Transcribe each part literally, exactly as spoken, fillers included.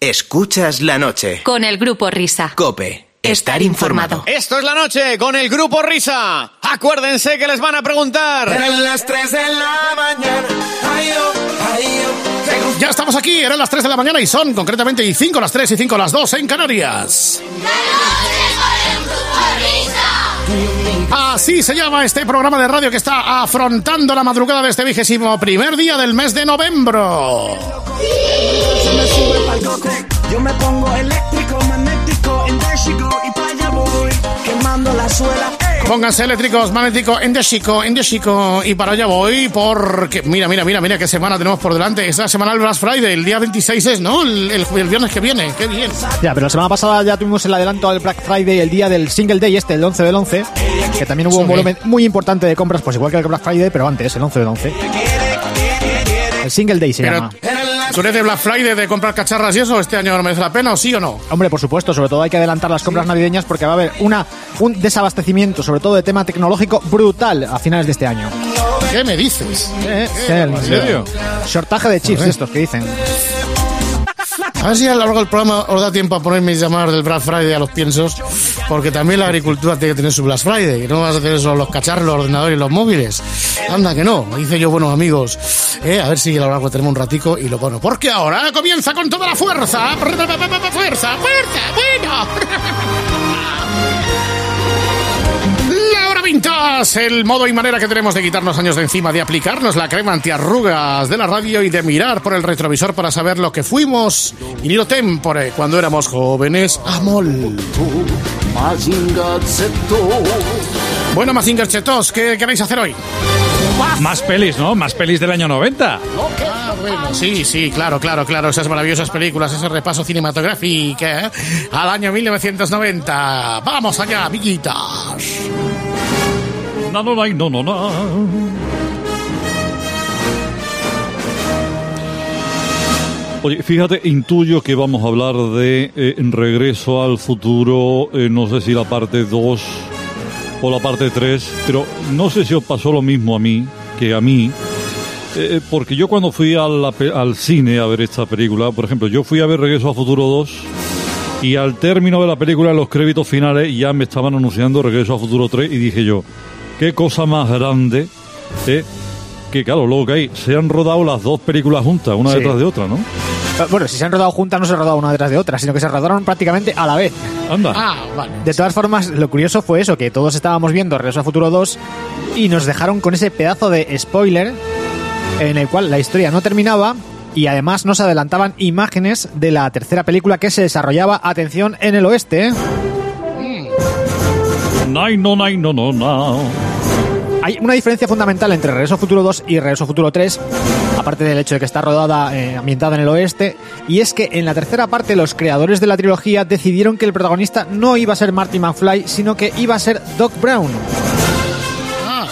Escuchas la noche. Con el Grupo Risa. COPE. Estar informado. Esto es la noche con el Grupo Risa. Acuérdense que les van a preguntar. Eran las tres de la mañana. Ay, oh, ay, oh. Ya estamos aquí, eran las tres de la mañana y son concretamente y cinco las tres y cinco las dos en Canarias. Así se llama este programa de radio que está afrontando la madrugada de este vigésimo primer día del mes de noviembre. Yo me pongo eléctrico, magnético, endésico y para allá voy, quemando la suela. Pónganse eléctricos, magnéticos, endésico, endésico y para allá voy porque... Mira, mira, mira, mira qué semana tenemos por delante. Es la semana del Black Friday, el día veintiséis es, ¿no? El, el, el viernes que viene, qué bien. Ya, pero la semana pasada ya tuvimos el adelanto al Black Friday, el día del Single Day este, el once del once, que también hubo un volumen muy importante de compras, pues igual que el Black Friday, pero antes, el once del once. El Single Day se pero, llama. ¿Tú eres de Black Friday, de comprar cacharras y eso? ¿Este año no merece la pena o sí o no? Hombre, por supuesto, sobre todo hay que adelantar las compras sí. navideñas porque va a haber una un desabastecimiento, sobre todo de tema tecnológico, brutal a finales de este año. ¿Qué me dices? ¿Eh? ¿En serio? Shortaje de chips, estos que dicen. A ver si a lo largo del programa os da tiempo a poner mis llamadas del Black Friday a los piensos, porque también la agricultura tiene que tener su Black Friday, que no vas a tener solo los cacharros, los ordenadores y los móviles. Anda que no, dice yo, buenos amigos. Eh, a ver si a lo largo tenemos un ratico y lo pongo. Porque ahora comienza con toda la fuerza. Fuerza, fuerza, bueno. La hora vintage, el modo y manera que tenemos de quitarnos años de encima, de aplicarnos la crema antiarrugas de la radio y de mirar por el retrovisor para saber lo que fuimos in illo tempore cuando éramos jóvenes. Amol. Bueno, Mazinger Chetos, ¿qué queréis hacer hoy? Más pelis, ¿no? Más pelis del año noventa. Ah, bueno, sí, sí, claro, claro, claro. Esas maravillosas películas, ese repaso cinematográfico ¿eh? al año mil novecientos noventa. Vamos allá, amiguitas. No, no, no, no, no, no. Oye, fíjate, intuyo que vamos a hablar de eh, Regreso al Futuro, eh, no sé si la parte dos o la parte tres, pero no sé si os pasó lo mismo a mí que a mí, eh, porque yo cuando fui a la, al cine a ver esta película, por ejemplo, yo fui a ver Regreso al Futuro dos y al término de la película, en los créditos finales, ya me estaban anunciando Regreso al Futuro tres y dije yo, qué cosa más grande, eh, que claro, luego que hay, se han rodado las dos películas juntas, una sí. detrás de otra, ¿no? Bueno, si se han rodado juntas no se han rodado una detrás de otra, sino que se rodaron prácticamente a la vez. Anda. Ah, vale. De todas formas, lo curioso fue eso, que todos estábamos viendo Regreso al Futuro dos y nos dejaron con ese pedazo de spoiler en el cual la historia no terminaba y además nos adelantaban imágenes de la tercera película que se desarrollaba, atención, en el oeste. No, no, no, no, no, no. Hay una diferencia fundamental entre Regreso al Futuro dos y Regreso al Futuro tres, aparte del hecho de que está rodada, eh, ambientada en el oeste, y es que en la tercera parte los creadores de la trilogía decidieron que el protagonista no iba a ser Marty McFly, sino que iba a ser Doc Brown. Ah.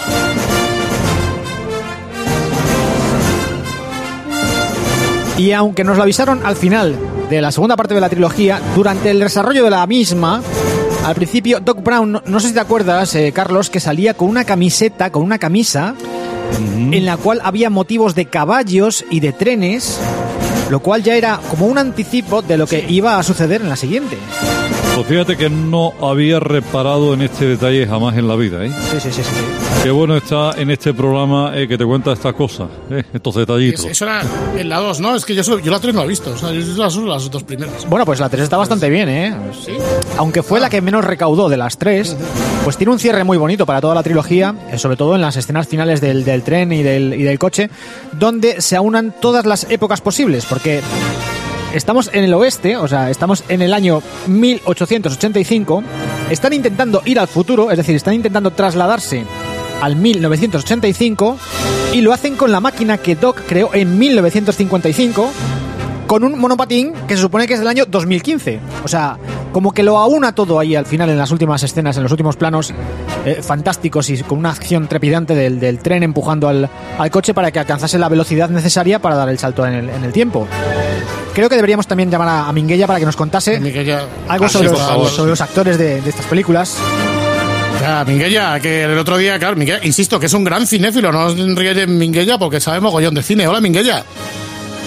Y aunque nos lo avisaron al final de la segunda parte de la trilogía, durante el desarrollo de la misma, al principio Doc Brown, no, no sé si te acuerdas, eh, Carlos, que salía con una camiseta, con una camisa, mm. en la cual había motivos de caballos y de trenes, lo cual ya era como un anticipo de lo que sí. iba a suceder en la siguiente. Pues fíjate que no había reparado en este detalle jamás en la vida, ¿eh? Sí, sí, sí, sí. Qué bueno está en este programa eh, que te cuenta estas cosas, eh, estos detallitos. Eso era en la dos, ¿no? Es que yo, soy, yo la tres no la he visto, o sea, yo las, las dos primeras. Bueno, pues la tres está bastante bien, ¿eh? ¿Sí? Aunque fue ah. la que menos recaudó de las tres, pues tiene un cierre muy bonito para toda la trilogía, sobre todo en las escenas finales del, del tren y del, y del coche, donde se aunan todas las épocas posibles, porque estamos en el oeste, o sea, estamos en el año mil ochocientos ochenta y cinco, están intentando ir al futuro, es decir, están intentando trasladarse al mil novecientos ochenta y cinco y lo hacen con la máquina que Doc creó en mil novecientos cincuenta y cinco con un monopatín que se supone que es del año dos mil quince. O sea, como que lo aúna todo ahí al final en las últimas escenas, en los últimos planos eh, fantásticos y con una acción trepidante del, del tren empujando al, al coche para que alcanzase la velocidad necesaria para dar el salto en el, en el tiempo. Creo que deberíamos también llamar a, a Minguella para que nos contase Minguella, algo sobre, sí, los, sobre los actores de, de estas películas. Ya, Minguella, que el otro día, claro, Minguella, insisto, que es un gran cinéfilo, no os ríes de Minguella porque sabe mogollón de cine. Hola, Minguella.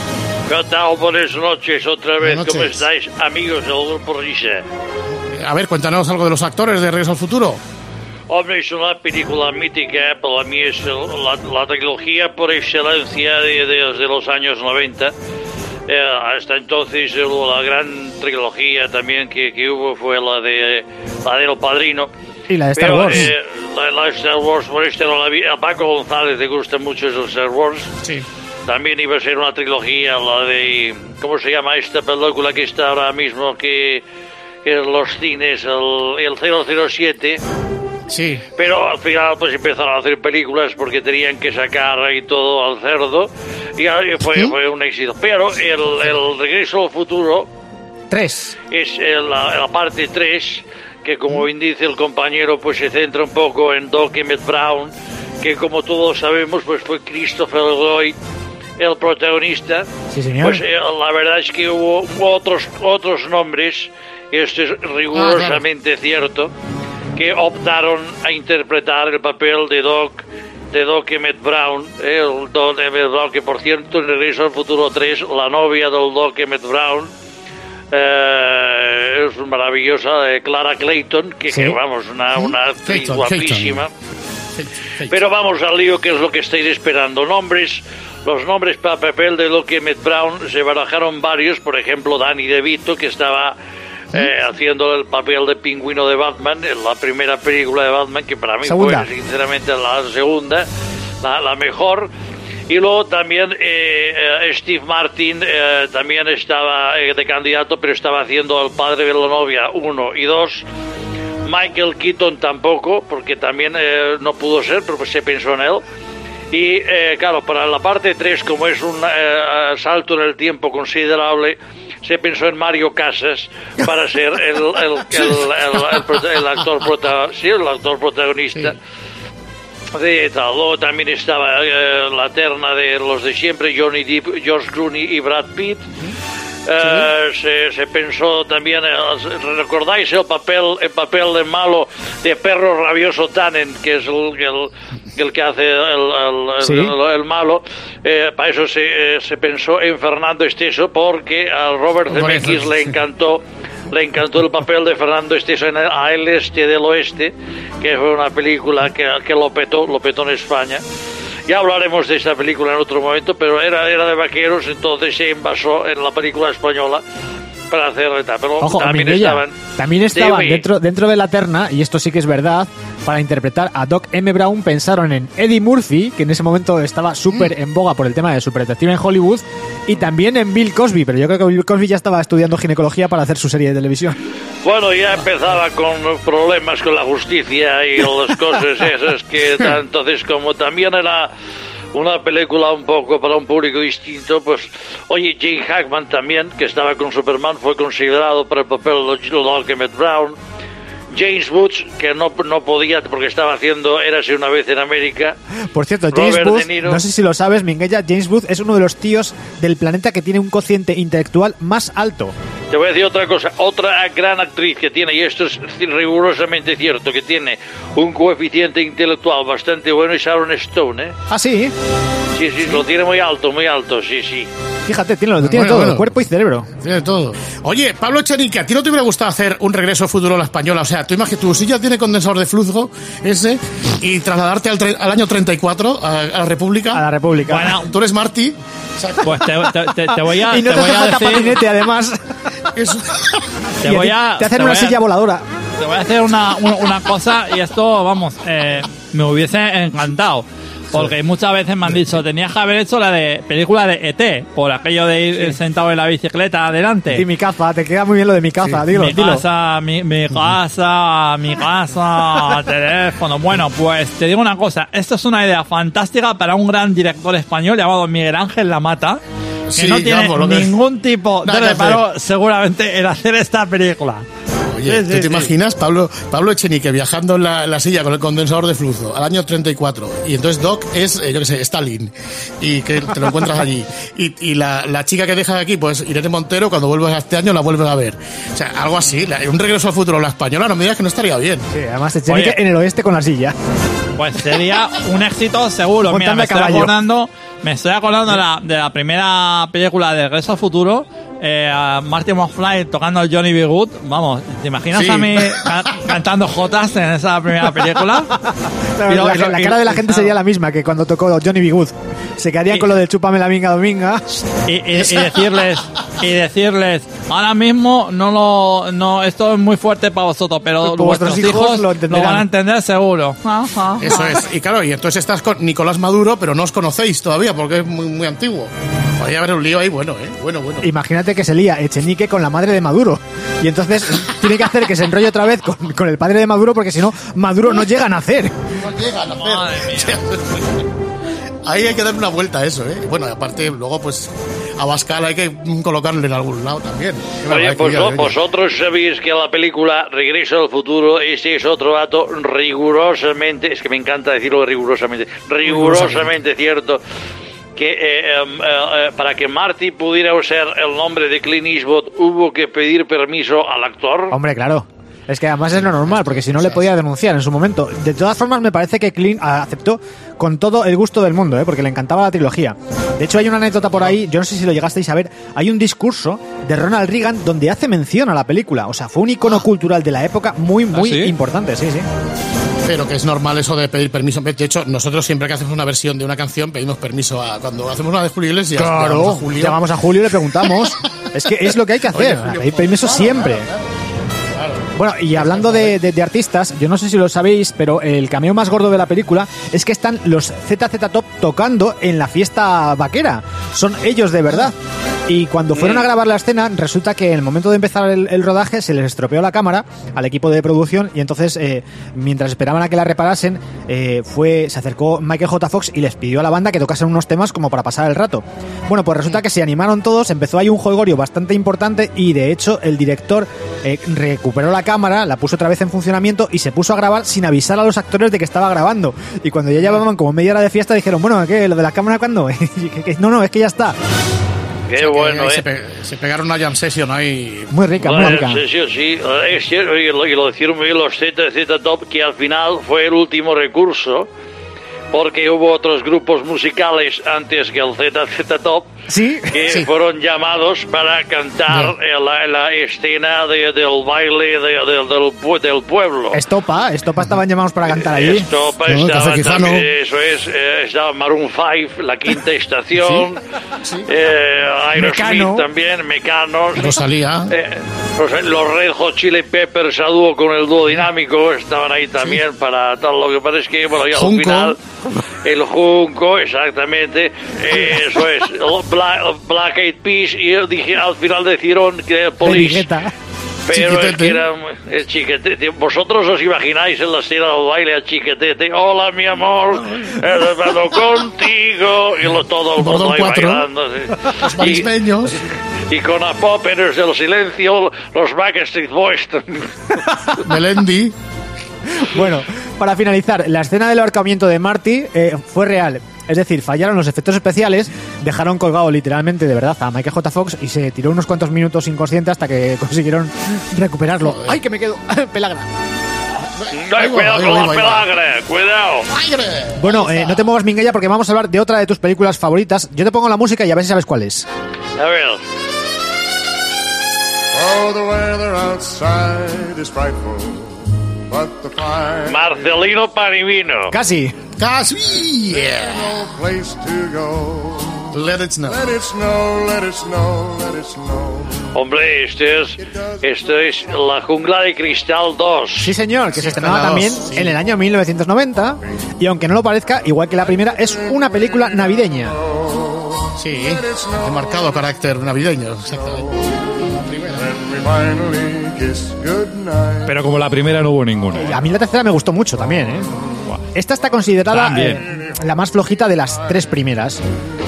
¿Qué tal? Buenas noches otra vez. Buenas ¿Cómo noches. estáis, amigos del Grupo Risa? A ver, cuéntanos algo de los actores de Regreso al Futuro. Hombre, es una película mítica. Para mí es el- la, la trilogía por excelencia de, de- de los años noventa. Eh, hasta entonces eh, la gran trilogía también que, que hubo fue la de la del Padrino. Y la de Star Pero, Wars. eh, la, la de Star Wars, por este no la vi. A Paco González le gusta mucho eso, Star Wars. Sí. También iba a ser una trilogía, la de... ¿Cómo se llama esta película que está ahora mismo que, que en los cines? El, el cero cero siete. Sí. Pero al final pues empezaron a hacer películas porque tenían que sacar ahí todo al cerdo. Y ahí fue, ¿Sí? fue un éxito. Pero el, el Regreso al Futuro Tres. es eh, la, la parte tres, que como bien dice el compañero, pues se centra un poco en Doc Emmett Brown, que como todos sabemos, pues fue Christopher Lloyd el protagonista. Sí, señor. Pues eh, la verdad es que hubo otros otros nombres, esto es rigurosamente cierto, que optaron a interpretar el papel de Doc de Doc Emmett Brown, eh, el Doc Emmett Brown, que por cierto en Regreso al Futuro tres, la novia del Doc Emmett Brown eh, es maravillosa, eh, Clara Clayton, que, Sí. que vamos, una, una actriz Clayton, guapísima. Clayton. Pero vamos al lío, que es lo que estáis esperando. Nombres, los nombres para papel de Doc Emmett Brown se barajaron varios, por ejemplo Danny DeVito, que estaba eh, haciendo el papel de pingüino de Batman en la primera película de Batman, que para mí Segunda. fue sinceramente la segunda, la, la mejor. Y luego también eh, eh, Steve Martin eh, también estaba eh, de candidato, pero estaba haciendo el padre de la novia uno y dos. Michael Keaton tampoco, porque también eh, no pudo ser, pero pues se pensó en él. Y eh, claro, para la parte tres, como es un eh, salto en el tiempo considerable, se pensó en Mario Casas para ser el, el, el, el- el prota- el actor, prota- sí, el actor protagonista. De tal. Luego también estaba eh, la terna de los de siempre, Johnny Depp, George Clooney y Brad Pitt. Eh, se, se pensó también, eh, ¿recordáis el papel el papel de malo de Perro Rabioso Tannen, que es el, el, el que hace el, el, Sí. el, el malo? Eh, para eso se, eh, se pensó en Fernando Esteso, porque a Robert Por eso, Zemeckis le sí. encantó le encantó el papel de Fernando Esteso en el, A el Este del Oeste, que fue una película que, que lo petó, lo petó en España. Ya hablaremos de esta película en otro momento, pero era, era de vaqueros, entonces se envasó en la película española para hacer tal. Pero Ojo, también Minguella, estaban... también estaban Sí, dentro, dentro de la terna, y esto sí que es verdad, para interpretar a Doc M. Brown pensaron en Eddie Murphy, que en ese momento estaba súper en boga por el tema de Super Detective en Hollywood, y también en Bill Cosby, pero yo creo que Bill Cosby ya estaba estudiando ginecología para hacer su serie de televisión. Bueno, ya empezaba con problemas con la justicia y las cosas esas que ta- entonces como también era una película un poco para un público distinto, pues oye, Jane Hackman también, que estaba con Superman, fue considerado para el papel de Doc Emmett Brown. James Woods, que no, no podía porque estaba haciendo Érase una vez en América. Por cierto, James Robert Booth, De Niro. no sé si lo sabes, Minguella, James Booth es uno de los tíos del planeta que tiene un cociente intelectual más alto. Te voy a decir otra cosa, otra gran actriz que tiene, y esto es rigurosamente cierto, que tiene un coeficiente intelectual bastante bueno, es Sharon Stone, ¿eh? Ah, sí, Sí, sí, lo tiene muy alto, muy alto, sí, sí. fíjate, tiene, lo tiene Bueno, todo, bueno. cuerpo y cerebro. Tiene todo. Oye, Pablo Echenique, ¿a ti no te hubiera gustado hacer un Regreso al Futuro a la española? O sea, tú imaginas que tu silla tiene condensador de flujo ese y trasladarte al, tre- al año treinta y cuatro, a, a la República. A la República. Bueno, Tú eres Marty. O sea, pues te, te- te- te voy a, y no te, te voy hace a falta decir, patinete, además. eso- te Y a voy ti a, te hacen te una voy a- silla voladora. Te voy a hacer una, una, una cosa y esto, vamos, eh, me hubiese encantado. Porque muchas veces me han dicho, tenías que haber hecho la de película de E T, por aquello de ir sentado en la bicicleta adelante. Y mi caza, te queda muy bien lo de mi caza, dilo, mi dilo. casa, mi, mi casa, mi casa, teléfono. Bueno, pues te digo una cosa, esto es una idea fantástica para un gran director español llamado Miguel Ángel Lamata, que Sí, no tiene vamos, lo que- ningún tipo de Nada que reparo seguramente en hacer esta película. Oye, Sí, ¿tú sí, te sí. imaginas Pablo, Pablo Echenique viajando en la, en la silla con el condensador de flujo al año treinta y cuatro? Y entonces Doc es, eh, yo qué sé, Stalin. Y que te lo encuentras allí. Y, y la, la chica que dejas aquí, pues Irene Montero, cuando vuelves a este año la vuelves a ver. O sea, algo así. la- un Regreso al Futuro a la española, no me digas que no estaría bien. Sí, además Echenique Oye. en el oeste con la silla. Pues sería un éxito seguro. Mira, me estoy acordando, me estoy acordando de la, de la primera película de Regreso al Futuro. Eh, a Marty McFly tocando Johnny B. Good. Vamos, ¿te imaginas sí. a mí ca- cantando jotas en esa primera película? Pero, la, la, la cara de la gente sería la misma que cuando tocó Johnny B. Good. Se quedarían y, con lo del chúpame la minga dominga. Y, y, y decirles, y decirles, ahora mismo no lo, no, esto es muy fuerte para vosotros, pero pues vuestros hijos, hijos lo, lo van a entender seguro. Eso es. Y claro, y entonces estás con Nicolás Maduro, pero no os conocéis todavía porque es muy, muy antiguo. Podría haber un lío ahí, bueno, ¿eh? Bueno, bueno. Imagínate que se lía Echenique con la madre de Maduro. Y entonces tiene que hacer que se enrolle otra vez con, con el padre de Maduro, porque si no, Maduro no llega a nacer. No llega a nacer. Ahí hay que darle una vuelta a eso, ¿eh? Bueno, aparte, luego, pues, a Abascal hay que colocarle en algún lado también. Oye, pues no, vosotros sabéis que la película Regreso al Futuro, ese es otro dato rigurosamente, es que me encanta decirlo rigurosamente, rigurosamente cierto, que eh, eh, eh, para que Marty pudiera usar el nombre de Clint Eastwood hubo que pedir permiso al actor. Hombre, claro. Es que además es lo normal, porque si no le podía denunciar en su momento. De todas formas, me parece que Clint aceptó con todo el gusto del mundo, ¿eh? Porque le encantaba la trilogía. De hecho, hay una anécdota por ahí, yo no sé si lo llegasteis a ver, hay un discurso de Ronald Reagan donde hace mención a la película. O sea, fue un icono cultural de la época muy, muy ¿Ah, sí? importante, sí, sí. Pero que es normal eso de pedir permiso. De hecho, nosotros siempre que hacemos una versión de una canción pedimos permiso a... Cuando hacemos una de Julio Iglesias, claro, llamamos a Julio. llamamos a Julio y le preguntamos. Es que es lo que hay que hacer, Oye, Julio, pedir permiso claro, siempre. Claro, claro. Bueno, y hablando de, de, de artistas, yo no sé si lo sabéis, pero el cameo más gordo de la película es que están los Z Z Top tocando en la fiesta vaquera. Son ellos de verdad. Y cuando fueron a grabar la escena, resulta que en el momento de empezar el, el rodaje se les estropeó la cámara al equipo de producción y entonces, eh, mientras esperaban a que la reparasen, eh, fue se acercó Michael J. Fox y les pidió a la banda que tocasen unos temas como para pasar el rato. Bueno, pues resulta que se animaron todos, empezó ahí un jolgorio bastante importante y de hecho el director eh, recuperó la cámara, la puso otra vez en funcionamiento y se puso a grabar sin avisar a los actores de que estaba grabando. Y cuando ya llevaban como media hora de fiesta dijeron, bueno, ¿qué? ¿Lo de la cámara cuándo? No, no, es que ya está. Qué o sea, bueno, ¿eh? Se, pe- se pegaron una jam session ahí. Muy rica, muy rica. Sí, sí, sí. Es cierto, y lo, y lo decían muy bien los Z Z Top, que al final fue el último recurso, porque hubo otros grupos musicales antes que el Z Z Top, ¿sí? que sí. fueron llamados para cantar no. en, la, en la escena de, del baile de, de, del, del pueblo. Estopa, Estopa estaban llamados para cantar allí. Estopa no, estaba también, eso es, eh, estaba Maroon cinco, La Quinta Estación, ¿sí? Sí. Eh, Aerosmith también, Mecano. Rosalía. Eh, los, los Red Hot Chili Peppers a dúo con el dúo dinámico estaban ahí también sí. para tal. Lo que pasa es que, bueno, ya al final, el Junco, exactamente, eh, eso es. Black, Black Eyed Peas y yo dije, al final decidieron que Police, pero chiquitete. Es que era el Chiquetete. Vosotros os imagináis en la escena del baile a Chiquetete, hola mi amor, he estado contigo, y lo, todo el mundo ahí bailando, ¿sí? Los marismeños y, y con a Poppers del silencio, los Backstreet Boys. Melendi. Bueno, para finalizar, la escena del ahorcamiento de Marty eh, fue real. Es decir, fallaron los efectos especiales, dejaron colgado literalmente de verdad a Michael J. Fox y se tiró unos cuantos minutos inconsciente hasta que consiguieron recuperarlo. Joder. ¡Ay, que me quedo! ¡Pelagra! Ay, cuidado con la pelagra, cuidado. Bueno, eh, no te muevas, Minguella, porque vamos a hablar de otra de tus películas favoritas. Yo te pongo la música y a ver si sabes cuál es. A ver. Oh, the weather outside is frightful. Marcelino Panivino. Casi. Casi. Yeah. No place to go. Let it snow. Let it snow, let it snow, let it snow. Hombre, este es, esto es La Jungla de Cristal dos. Sí, señor, que se estrenaba también sí. en el año mil novecientos noventa. Y aunque no lo parezca, igual que la primera, es una película navideña. Sí, de marcado carácter navideño, exactamente. Pero como la primera no hubo ninguna. A mí la tercera me gustó mucho también, ¿eh? Esta está considerada eh, la más flojita de las tres primeras.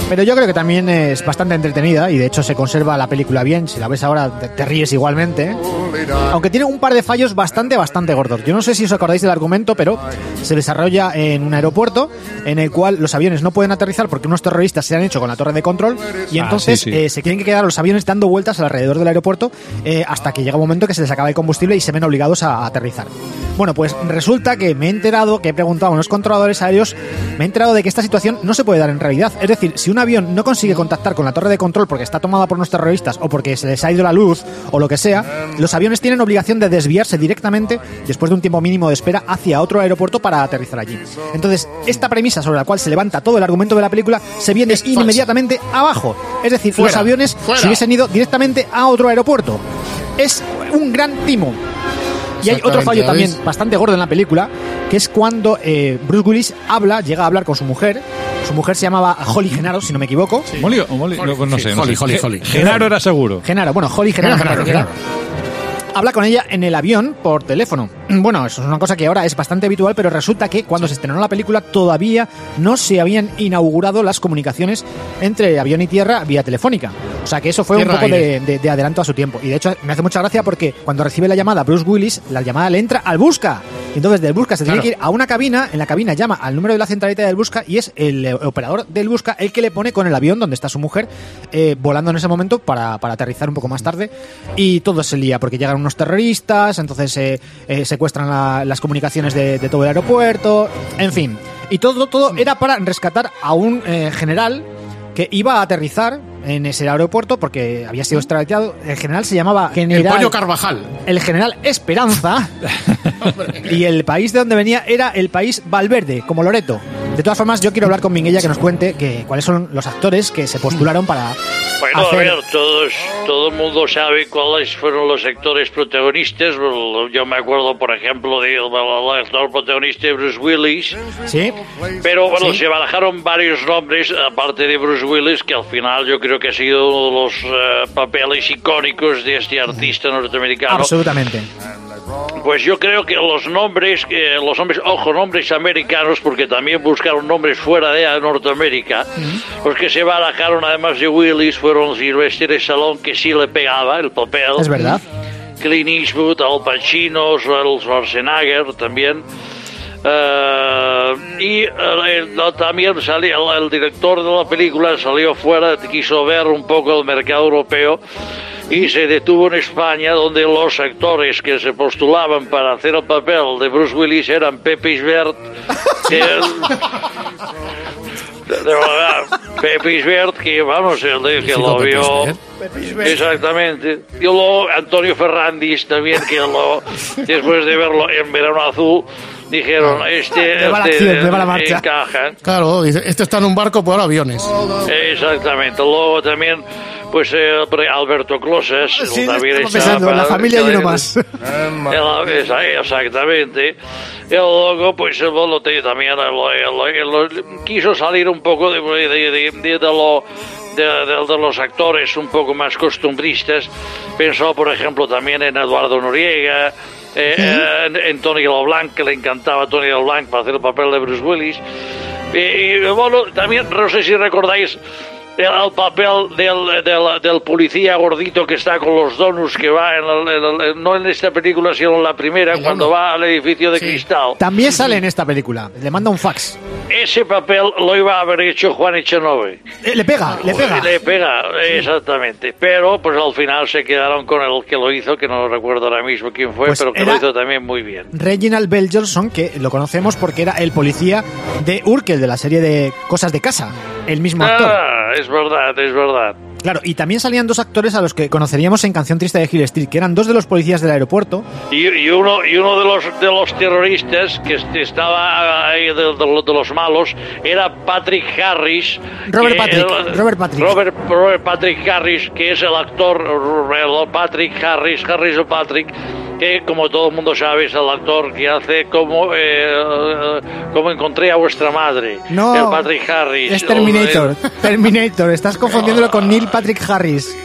Pero yo creo que también es bastante entretenida y de hecho se conserva la película bien. Si la ves ahora te, te ríes igualmente. Aunque tiene un par de fallos bastante, bastante gordos. Yo no sé si os acordáis del argumento, pero se desarrolla en un aeropuerto en el cual los aviones no pueden aterrizar porque unos terroristas se han hecho con la torre de control y entonces ah, sí, sí. Eh, se tienen que quedar los aviones dando vueltas alrededor del aeropuerto eh, hasta que llega un momento que se les acaba el combustible y se ven obligados a, a aterrizar. Bueno, pues resulta que me he enterado, que he preguntado a unos controladores aéreos, me he enterado de que esta situación no se puede dar en realidad. Es decir, si un avión no consigue contactar con la torre de control porque está tomada por unos terroristas o porque se les ha ido la luz o lo que sea, los aviones tienen obligación de desviarse directamente después de un tiempo mínimo de espera hacia otro aeropuerto para aterrizar allí. Entonces, esta premisa sobre la cual se levanta todo el argumento de la película se viene es inmediatamente falsa. Abajo. Es decir, fuera, los aviones fuera. se hubiesen ido directamente a otro aeropuerto. Es un gran timo. Y hay otro fallo también bastante gordo en la película, que es cuando eh, Bruce Willis habla, llega a hablar con su mujer. Su mujer se llamaba Holly Genaro, si no me equivoco. Sí. ¿Molly o Molly? No, no sé. No Holly, sé. Holly, Holly. Genaro era seguro. Genaro, bueno, Holly Genaro. Genaro, Genaro. Habla con ella en el avión por teléfono. Bueno, eso es una cosa que ahora es bastante habitual, pero resulta que cuando se estrenó la película todavía no se habían inaugurado las comunicaciones entre avión y tierra vía telefónica. O sea que eso fue tierra un poco de, de, de adelanto a su tiempo. Y de hecho me hace mucha gracia porque cuando recibe la llamada Bruce Willis, la llamada le entra al Busca. Y entonces del Busca se tiene claro. que ir a una cabina, en la cabina llama al número de la centralita del Busca y es el operador del Busca el que le pone con el avión donde está su mujer eh, volando en ese momento para, para aterrizar un poco más tarde. Y todo se lía porque llegan unos terroristas, entonces eh, eh, secuestran la, las comunicaciones de, de todo el aeropuerto, en fin. Y todo, todo era para rescatar a un eh, general que iba a aterrizar en ese aeropuerto porque había sido extraditado. El general se llamaba general, el Pollo Carvajal. El general Esperanza. Y el país de donde venía era el país Valverde, como Loreto. De todas formas, yo quiero hablar con Minguella que nos cuente que, cuáles son los actores que se postularon para Bueno, hacer... a ver, todos, todo el mundo sabe cuáles fueron los actores protagonistas. Yo me acuerdo, por ejemplo, del de, actor protagonista de Bruce Willis. Sí. Pero, bueno, ¿Sí? se barajaron varios nombres, aparte de Bruce Willis, que al final yo creo que ha sido uno de los uh, papeles icónicos de este artista norteamericano. Absolutamente. Pues yo creo que los nombres, eh, los nombres, ojo, nombres americanos, porque también buscaron nombres fuera de Norteamérica, uh-huh. los que se barajaron además de Willis fueron Sylvester Stallone, que sí le pegaba el papel. Es verdad. Clint Eastwood, Al Pacino, Arnold Schwarzenegger también. Uh, y uh, también salió el, el director de la película, salió fuera, quiso ver un poco el mercado europeo y se detuvo en España, donde los actores que se postulaban para hacer el papel de Bruce Willis eran Pepe Isbert, que, de verdad, Pepe Isbert, que vamos, el de que lo vio. Exactamente. Y luego Antonio Ferrandis también, que lo, después de verlo en Verano Azul, dijeron, este, me va este la acción, me va la marcha. encaja. Claro, dice, este está en un barco por aviones. Exactamente. Luego también, pues eh, Alberto Closas. Sí, también estaba pensando, la familia y uno más. Exactamente. Y luego, pues bueno, también lo, lo, lo, quiso salir un poco de, de, de, de, de lo... De, de, de los actores un poco más costumbristas. Pensó, por ejemplo, también en Eduardo Noriega, eh, ¿Sí? en, en Tony LeBlanc, que le encantaba a Tony LeBlanc para hacer el papel de Bruce Willis. Y, y bueno, también, no sé si recordáis el, el papel del, del, del policía gordito que está con los donuts, que va, en el, en el, no en esta película, sino en la primera, el cuando uno. va al edificio de sí. cristal. También sale en esta película, le manda un fax. Ese papel lo iba a haber hecho Juan Echanove. Eh, le pega, le pega. Le pega, exactamente. Pero pues al final se quedaron con el que lo hizo, que no recuerdo ahora mismo quién fue, pues pero que lo hizo también muy bien. Reginald Bell Johnson, que lo conocemos porque era el policía de Urkel, de la serie de Cosas de Casa, el mismo actor. Ah, es verdad, es verdad. Claro, y también salían dos actores a los que conoceríamos en Canción Triste de Hill Street, que eran dos de los policías del aeropuerto. Y, y uno y uno de los de los terroristas que estaba ahí de, de, de los malos era Patrick Harris. Robert Patrick. El, Robert Patrick. Robert, Robert Patrick Harris, que es el actor Patrick Harris, Harris o Patrick, que como todo el mundo sabe es el actor que hace como eh, como encontré a vuestra madre. No, el Patrick Harris. Es Terminator. El... Terminator. Estás confundiéndolo con Neil Patrick Harris.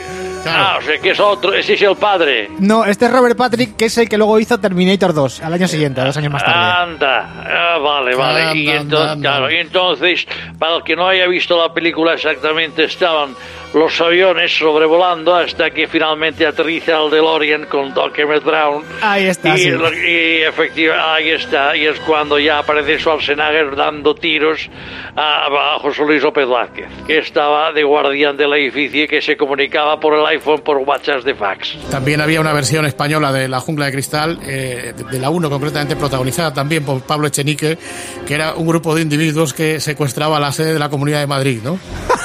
Claro. Ah, o sea que es otro, ese es el padre. No, este es Robert Patrick, que es el que luego hizo Terminator dos, al año siguiente, dos años más tarde. Anda, ah, vale, vale. Anda, y entonces, anda, claro, anda. y entonces, para el que no haya visto la película exactamente, estaban los aviones sobrevolando hasta que finalmente aterriza el DeLorean con Doc Emmett Brown. Ahí está, Y, sí. y efectivamente, ahí está. Y es cuando ya aparece Schwarzenegger dando tiros a, a José Luis López Vázquez, que estaba de guardián del edificio y que se comunicaba por el iPhone por WhatsApp de fax. También había una versión española de La Jungla de Cristal, eh, de, de la uno concretamente, protagonizada también por Pablo Echenique, que era un grupo de individuos que secuestraba la sede de la Comunidad de Madrid, ¿no?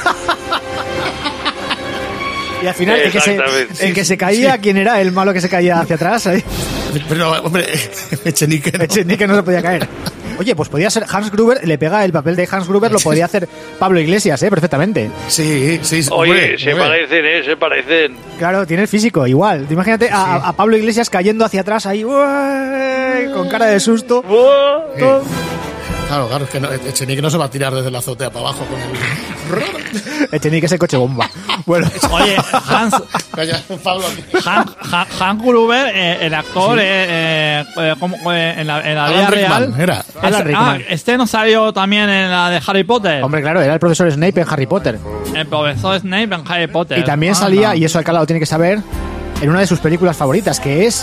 Y al final, el que, se, Exactamente. el que se caía, ¿quién era? El malo que se caía hacia atrás. Ahí. Pero, hombre, Echenique no. Echenique no se podía caer. Oye, pues podía ser Hans Gruber, le pega el papel de Hans Gruber, lo podría hacer Pablo Iglesias, ¿eh? Perfectamente. Sí, sí, sí. Oye, hombre, se hombre. parecen, ¿eh? Se parecen. Claro, tiene el físico, igual. Imagínate a, a Pablo Iglesias cayendo hacia atrás ahí, ¡uey! Con cara de susto. Todo. Claro, claro, es que no, Echenique no se va a tirar desde la azotea para abajo con el... Echenique es el coche bomba. Bueno, Oye, Hans, Calla, Pablo. Han, Han, Hans Gruber, eh, el actor, eh, eh, eh, como, eh, en la, en la vida Alan real. Rickman, era. Es- Alan ah, Rickman. este no salió también en la de Harry Potter. hombre, claro, era el profesor Snape en Harry Potter. El profesor Snape en Harry Potter. Y también Ah, salía, no. y eso Alcalá lo tiene que saber, en una de sus películas favoritas, que es...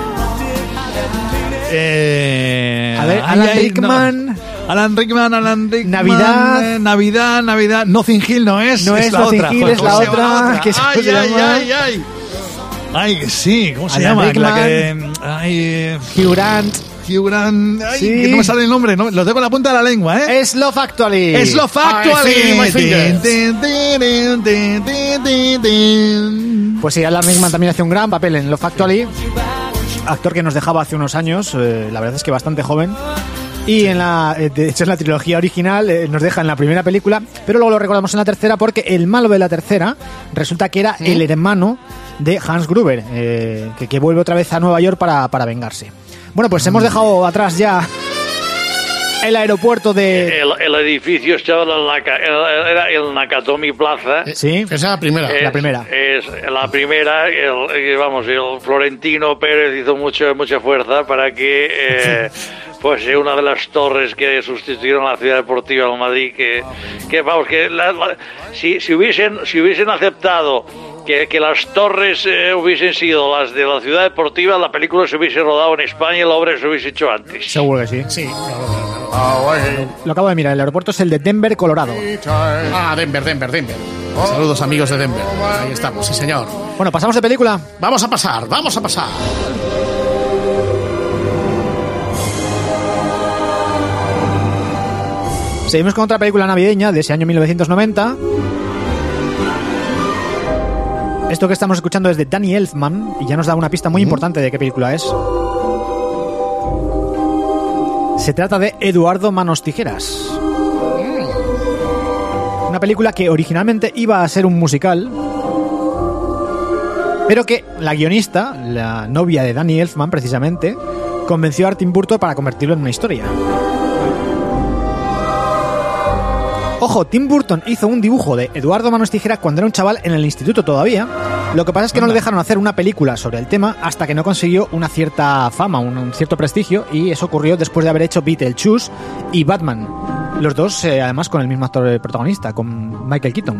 Eh, A ver, ay, Alan ay, Rickman. no. Alan Rickman, Alan Rickman. Navidad. eh, Navidad, Navidad. Nothing Hill no es. No es la Notting otra. Hill, Joder, es ¿cómo la se llama otra, que ay, se ay, llama- ay, ay. Ay, que sí, ¿cómo se Alan llama? Rickman. La que, ay, eh, Hugh Grant. Hugh Grant. Ay, Sí. que no me sale el nombre, no, lo tengo en la punta de la lengua, ¿eh? Es Love Actually. Es Love Actually. I feel my fingers. Tin, tin, tin, tin, tin, tin, tin. Pues sí, Alan Rickman también hace un gran papel en Love Actually. Actor que nos dejaba hace unos años, eh, la verdad es que bastante joven. Y en la, eh, de hecho en la trilogía original eh, nos deja en la primera película, pero luego lo recordamos en la tercera porque el malo de la tercera resulta que era el hermano de Hans Gruber, eh, que, que vuelve otra vez a Nueva York para, para vengarse. Bueno, pues hemos dejado atrás ya el aeropuerto de... El, el edificio estaba en la, Naka- era el Nakatomi Plaza. Sí, Esa es la primera. Es- la primera. Es la primera, el, eh, vamos, el Florentino Pérez hizo mucho, mucha fuerza para que eh, fuese una de las torres que sustituyeron a la Ciudad Deportiva de Madrid, que, que vamos, que la- la- si, si, hubiesen, si hubiesen aceptado que, que las torres eh, hubiesen sido las de la Ciudad Deportiva, la película se hubiese rodado en España y la obra se hubiese hecho antes. Seguro que sí. Sí, claro, claro. Away Lo acabo de mirar, el aeropuerto es el de Denver, Colorado. time. Ah, Denver, Denver, Denver. Saludos, amigos de Denver. Ahí estamos, sí, señor. Bueno, pasamos de película. Vamos a pasar, vamos a pasar. Seguimos con otra película navideña de ese año mil novecientos noventa. Esto que estamos escuchando es de Danny Elfman y ya nos da una pista muy importante de qué película es. Se trata de Eduardo Manos Tijeras. Una película que originalmente iba a ser un musical, pero que la guionista, la novia de Danny Elfman precisamente, convenció a Tim Burton para convertirlo en una historia. Ojo, Tim Burton hizo un dibujo de Eduardo Manos Tijeras cuando era un chaval en el instituto todavía. Lo que pasa es que no le dejaron hacer una película sobre el tema hasta que no consiguió una cierta fama, un, un cierto prestigio, y eso ocurrió después de haber hecho Beetlejuice y Batman. Los dos, eh, además, con el mismo actor eh, protagonista, con Michael Keaton.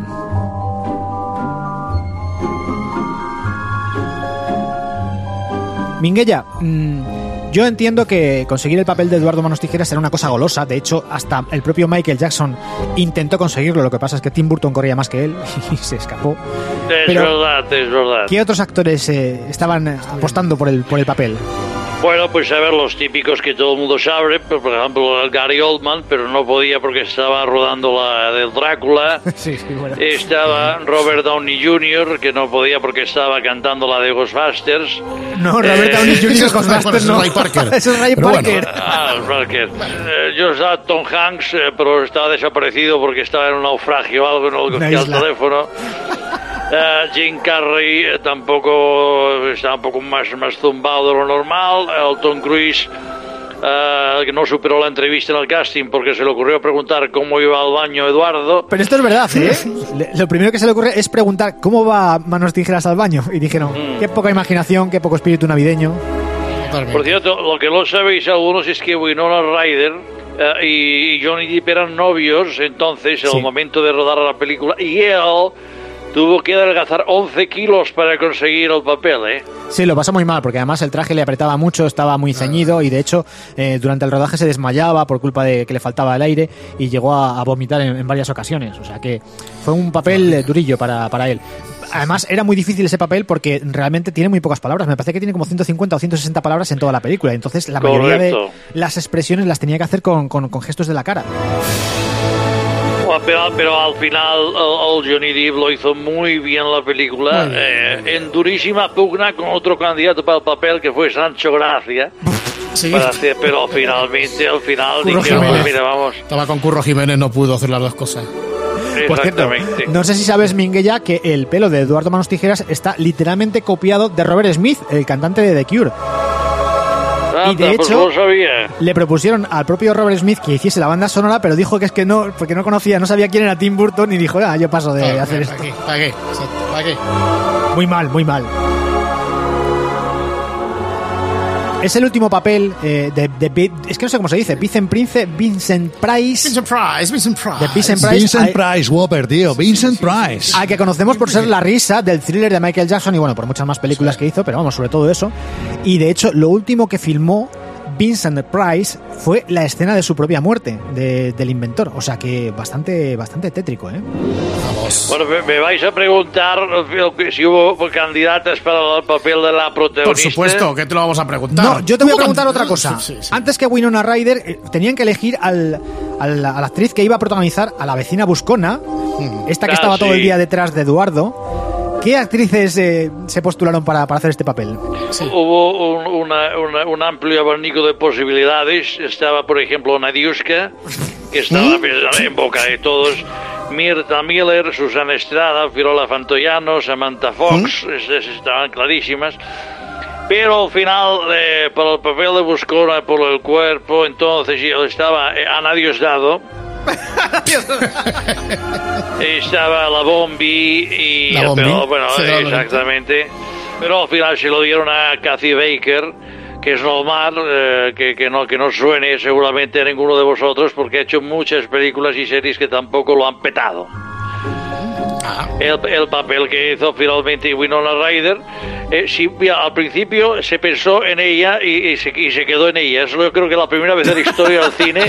Minguella, mmm, yo entiendo que conseguir el papel de Eduardo Manos Tijeras era una cosa golosa. De hecho, hasta el propio Michael Jackson intentó conseguirlo. Lo que pasa es que Tim Burton corría más que él y se escapó. Es Pero- verdad, es verdad. ¿Qué otros actores eh, estaban eh, apostando por el, por el papel? Bueno, pues a ver, los típicos que todo el mundo sabe, por por ejemplo, el Gary Oldman, pero no podía porque estaba rodando la del Drácula. Sí, sí, bueno. Estaba Robert Downey junior, que no podía porque estaba cantando la de Ghostbusters. No, Robert Eh, Downey junior Ese con es- Ghostbusters, bueno, no. ese es Ray Parker. Ese es Ray Pero bueno. Parker. Ah, Parker. Eh, yo estaba Tom Hanks, eh, pero estaba desaparecido porque estaba en un naufragio o algo, no Una cogía el isla. teléfono. Eh, Jim Carrey eh, tampoco estaba un poco más, más zumbado de lo normal. El Tom Cruise uh, que no superó la entrevista en el casting porque se le ocurrió preguntar cómo iba al baño Eduardo. Pero esto es verdad, ¿eh? Lo primero que se le ocurre es preguntar cómo va Manos Tijeras al baño. Y dijeron, mm. qué poca imaginación, qué poco espíritu navideño. Por cierto, lo que no sabéis algunos es que Winona Ryder uh, y Johnny Depp eran novios entonces, en sí. el momento de rodar la película, y él tuvo que adelgazar once kilos para conseguir el papel, ¿eh? Sí, lo pasó muy mal, porque además el traje le apretaba mucho, estaba muy ceñido y de hecho eh, durante el rodaje se desmayaba por culpa de que le faltaba el aire y llegó a, a vomitar en, en varias ocasiones. O sea que fue un papel eh, durillo para, para él. Además era muy difícil ese papel porque realmente tiene muy pocas palabras. Me parece que tiene como ciento cincuenta o ciento sesenta palabras en toda la película. Entonces la Correcto. mayoría de las expresiones las tenía que hacer con, con, con gestos de la cara. Pero, pero al final el, el Johnny Depp lo hizo muy bien la película, bien, eh, bien. en durísima pugna con otro candidato para el papel que fue Sancho Gracia. Sí. Para hacer, pero finalmente, al final, dijeron, mira, vamos. Estaba con Curro Jiménez, no pudo hacer las dos cosas. Por cierto, no sé si sabes, Minguella, que el pelo de Eduardo Manos Tijeras está literalmente copiado de Robert Smith, el cantante de The Cure. Y de hecho, le propusieron al propio Robert Smith que hiciese la banda sonora, pero dijo que es que no, porque no conocía, no sabía quién era Tim Burton y dijo, ah, yo paso de ¿Para, hacer ¿para esto. Qué? ¿Para qué? ¿Para qué? Muy mal, muy mal. Es el último papel eh, de, de, de... Es que no sé cómo se dice. Vincent Prince, Vincent Price... Vincent Price, Vincent Price. De Vincent Price. Vincent Price, Whopper, tío. Vincent Price. Al que conocemos por ser la risa del Thriller de Michael Jackson y bueno, por muchas más películas sí. que hizo, pero vamos, sobre todo eso. Y de hecho, lo último que filmó Vincent Price fue la escena de su propia muerte, de, del inventor. O sea que bastante bastante tétrico, ¿eh? Vamos. Bueno, me, me vais a preguntar si hubo candidatas para el papel de la protagonista. Por supuesto, que te lo vamos a preguntar. No, yo te voy a preguntar otra cosa. Sí, sí. Antes que Winona Ryder, eh, tenían que elegir al, al, a la actriz que iba a protagonizar a la vecina buscona, mm. esta que ah, estaba sí. todo el día detrás de Eduardo. ¿Qué actrices eh, se postularon para, para hacer este papel? Sí. Hubo un, una, una, un amplio abanico de posibilidades. Estaba, por ejemplo, Nadiuska, que estaba ¿Mm? en boca de todos. Mirta Miller, Susana Estrada, Firola Fantoyano, Samantha Fox, ¿Mm? es, es, estaban clarísimas. Pero al final, eh, para el papel de Buscona por el cuerpo, entonces estaba eh, Ana Diosdado. Estaba la Bombi y la Bombi. Pero, bueno, sí, exactamente. Pero al final se lo dieron a Kathy Baker, que es normal eh, que, que no que no suene seguramente a ninguno de vosotros porque ha hecho muchas películas y series que tampoco lo han petado. El, el papel que hizo finalmente Winona Ryder, eh, sí, al principio se pensó en ella y, y, se, y se quedó en ella. Eso yo creo que la primera vez en la historia del cine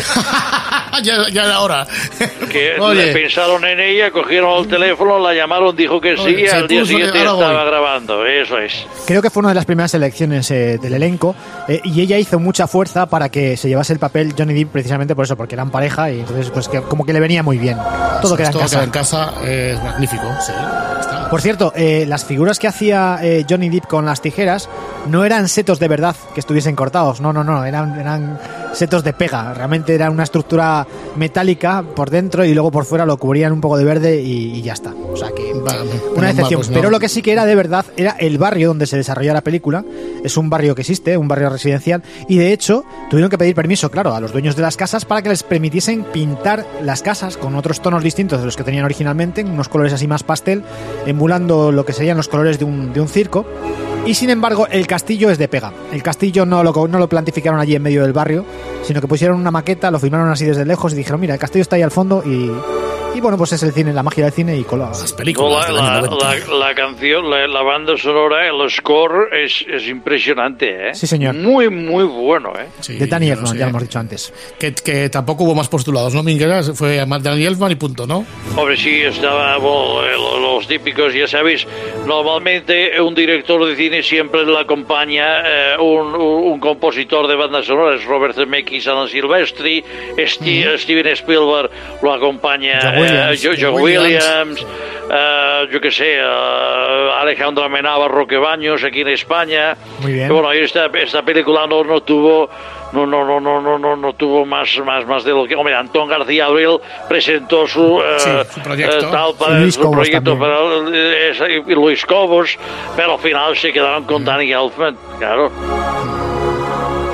ya, ya era hora que le pensaron en ella, cogieron el teléfono, la llamaron, dijo que sí, Oye, y al día siguiente estaba grabando. Eso es. Creo que fue una de las primeras selecciones eh, del elenco eh, y ella hizo mucha fuerza para que se llevase el papel Johnny Depp precisamente por eso, porque eran pareja y entonces pues que, como que le venía muy bien. Todo queda en todo casa. Queda en casa es eh, magnífico. Sí, por cierto, eh, las figuras que hacía eh, Johnny Depp con las tijeras no eran setos de verdad que estuviesen cortados, no, no, no, eran, eran setos de pega, realmente era una estructura metálica por dentro y luego por fuera lo cubrían un poco de verde y, y ya está, o sea que vale, una decepción, pues no. Pero lo que sí que era de verdad era el barrio donde se desarrolla la película, es un barrio que existe, un barrio residencial y de hecho tuvieron que pedir permiso, claro, a los dueños de las casas para que les permitiesen pintar las casas con otros tonos distintos de los que tenían originalmente, unos colores así más pastel, emulando lo que serían los colores de un, de un circo. Y sin embargo el castillo es de pega. El castillo no lo, no lo plantificaron allí en medio del barrio, sino que pusieron una maqueta, lo filmaron así desde lejos y dijeron, mira, el castillo está ahí al fondo y... Y bueno, pues es el cine, la magia del cine y con las películas. La, la, la, la canción, la, la banda sonora, el score es, es impresionante, ¿eh? Sí, señor. Muy, muy bueno, ¿eh? Sí, de Danny Elfman, ya lo hemos dicho antes. Que, que tampoco hubo más postulados, ¿no, Mingueras? Fue Danny Elfman y punto, ¿no? Hombre, sí, estaba, bueno, los típicos, ya sabéis, normalmente un director de cine siempre le acompaña eh, un, un, un compositor de bandas sonoras, Robert Zemeckis, Alan Silvestri, Steve, mm. Steven Spielberg lo acompaña... Williams, uh, Joe Williams, Williams uh, yo qué sé, uh, Alejandro Amenábar, Roque Baños aquí en España. Muy bien. Bueno, esta, esta película no, no tuvo no no no no no no no tuvo más más más de lo que hombre Antón García Abril presentó su, uh, sí, su proyecto, uh, tal para Luis su Cobos proyecto para uh, Luis Cobos, pero al final se quedaron con Danny Elfman, claro.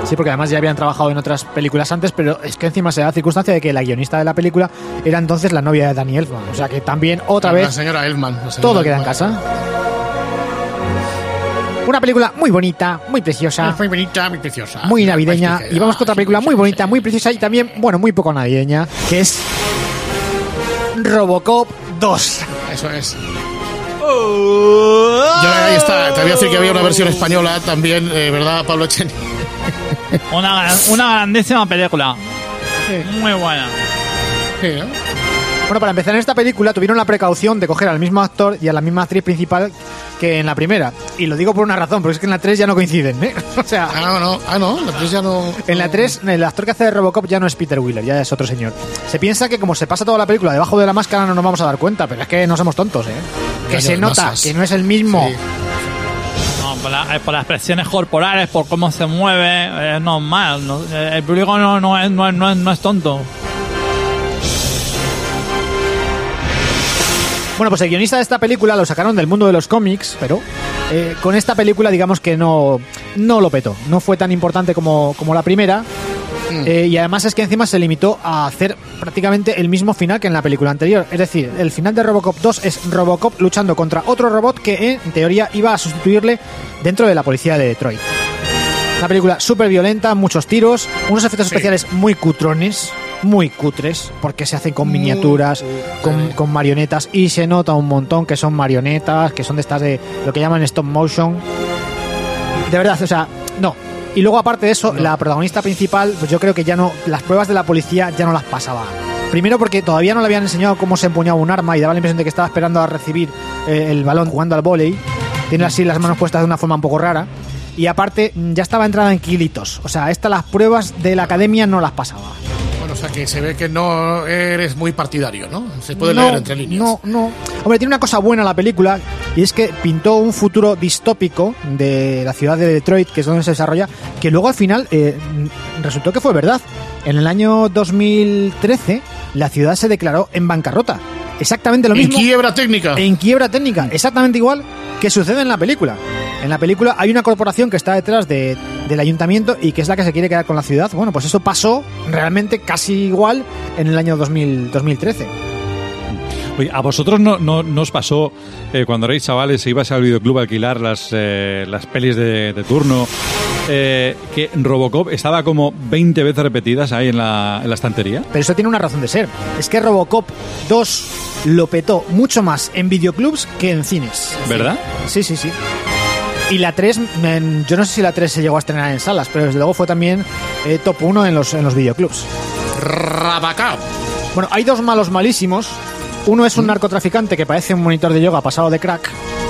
Sí, porque además ya habían trabajado en otras películas antes, pero es que encima se da la circunstancia de que la guionista de la película era entonces la novia de Danny Elfman. O sea que también, otra La vez, señora Elfman. la señora todo queda en Elfman. casa. Una película muy bonita, muy preciosa, Muy bonita, muy preciosa. muy navideña. Pues, Y vamos con otra película muy bonita, muy preciosa y también, bueno, muy poco navideña, que es Robocop dos. Eso es. Ya ahí está. Te voy a decir que había una versión española también, eh, ¿verdad, Pablo Echeni? Una, gran- una grandísima película. Muy buena. Sí, ¿no? Bueno, para empezar, en esta película tuvieron la precaución de coger al mismo actor y a la misma actriz principal que en la primera. Y lo digo por una razón, porque es que en la tres ya no coinciden, ¿eh? O sea, Ah, no, no. Ah, no. La tres ya no. en la tres el actor que hace de Robocop ya no es Peter Wheeler, ya es otro señor. Se piensa que como se pasa toda la película debajo de la máscara no nos vamos a dar cuenta, pero es que no somos tontos, ¿eh? Que Caño se de nota masas. que no es el mismo. Sí. No, por, la- eh, por las expresiones corporales, por cómo se mueve, es normal. no- eh, el público no, no, es, no, es, no, es, no es tonto. Bueno, pues el guionista de esta película lo sacaron del mundo de los cómics, pero eh, con esta película digamos que no, no lo petó. No fue tan importante como, como la primera. Eh, y además es que encima se limitó a hacer prácticamente el mismo final que en la película anterior. Es decir, el final de Robocop dos es Robocop luchando contra otro robot que en teoría iba a sustituirle dentro de la policía de Detroit. Una película súper violenta, muchos tiros, unos efectos Sí. especiales muy cutrones, muy cutres, porque se hacen con Muy miniaturas, cutre. con, con marionetas, y se nota un montón que son marionetas, que son de estas de lo que llaman stop motion. De verdad, o sea, no. Y luego, aparte de eso, la protagonista principal, pues yo creo que ya no, las pruebas de la policía ya no las pasaba. Primero porque todavía no le habían enseñado cómo se empuñaba un arma y daba la impresión de que estaba esperando a recibir eh, el balón jugando al vóley. Tiene así las manos puestas de una forma un poco rara. Y aparte, ya estaba entrada en kilitos. O sea, estas las pruebas de la academia no las pasaba. Bueno, o sea que se ve que no eres muy partidario, ¿no? Se puede no, leer entre líneas. No, no. Hombre, tiene una cosa buena la película y es que pintó un futuro distópico de la ciudad de Detroit, que es donde se desarrolla, que luego al final eh, resultó que fue verdad. En el año dos mil trece la ciudad se declaró en bancarrota. Exactamente lo En mismo. quiebra técnica. En quiebra técnica. Exactamente igual que sucede en la película. En la película hay una corporación que está detrás de, del ayuntamiento y que es la que se quiere quedar con la ciudad. Bueno, pues eso pasó realmente casi igual en el año dos mil, dos mil trece. Oye, ¿a vosotros no, no, no os pasó eh, cuando erais chavales e ibas al videoclub a alquilar las, eh, las pelis de, de turno eh, que Robocop estaba como veinte veces repetidas ahí en la, en la estantería? Pero eso tiene una razón de ser. Es que Robocop dos lo petó mucho más en videoclubs que en cines. ¿Verdad? Sí, sí, sí. Y la tres, mm, yo no sé si la tres se llegó a estrenar en salas, pero desde luego fue también eh, top uno en los, en los videoclubs. Rabacao. Bueno, hay dos malos malísimos. Uno es un narcotraficante que parece un monitor de yoga pasado de crack.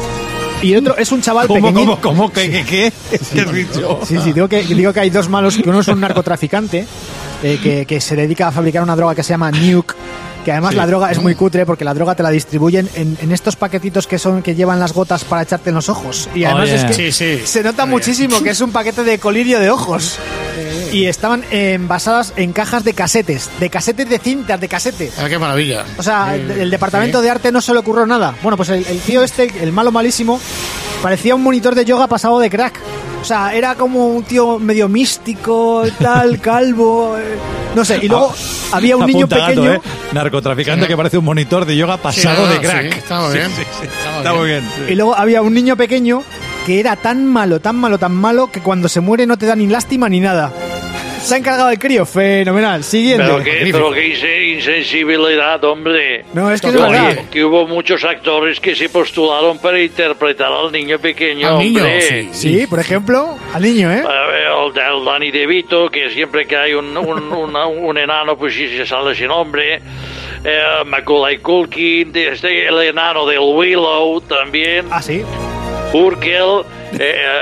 Y el otro es un chaval ¿Cómo, pequeñito. cómo, cómo? ¿Qué, qué, qué? ¿Qué has dicho? Sí, sí, digo que, digo que hay dos malos, que uno es un narcotraficante eh, que, que se dedica a fabricar una droga que se llama Nuke, que además Sí. la droga es muy cutre porque la droga te la distribuyen en, en estos paquetitos que son que llevan las gotas para echarte en los ojos. Y además Oye. es que Sí, sí. se nota muchísimo que es un paquete de colirio de ojos. Y estaban eh, envasadas en cajas de casetes, de casetes de cintas, de casetes. Ah, qué maravilla. O sea, Eh, el departamento sí. de arte no se le ocurrió nada. Bueno, pues el, el tío este, el malo malísimo, parecía un monitor de yoga pasado de crack. O sea, era como un tío medio místico, tal, calvo, eh, no sé. Y luego había un niño Apunta dato, pequeño. ¿eh? Narcotraficante que parece un monitor de yoga pasado Sí, de no, crack. sí, está muy bien. Sí, sí, Está Está muy muy bien. sí. Y luego había un niño pequeño que era tan malo, tan malo, tan malo que cuando se muere no te da ni lástima ni nada. Se ha encargado el crío, fenomenal. Siguiente. Pero qué, pero qué inse- insensibilidad, hombre. No, es que es Oye, verdad. que hubo muchos actores que se postularon para interpretar al niño pequeño, Al niño, hombre. sí. Sí, por ejemplo, al niño, ¿eh? Eh, El, el Danny DeVito, que siempre que hay un, un, una- un enano, pues sí se sale sin nombre. Eh, Macaulay Culkin, de- este, el enano del Willow también. Ah, sí. Urkel, eh,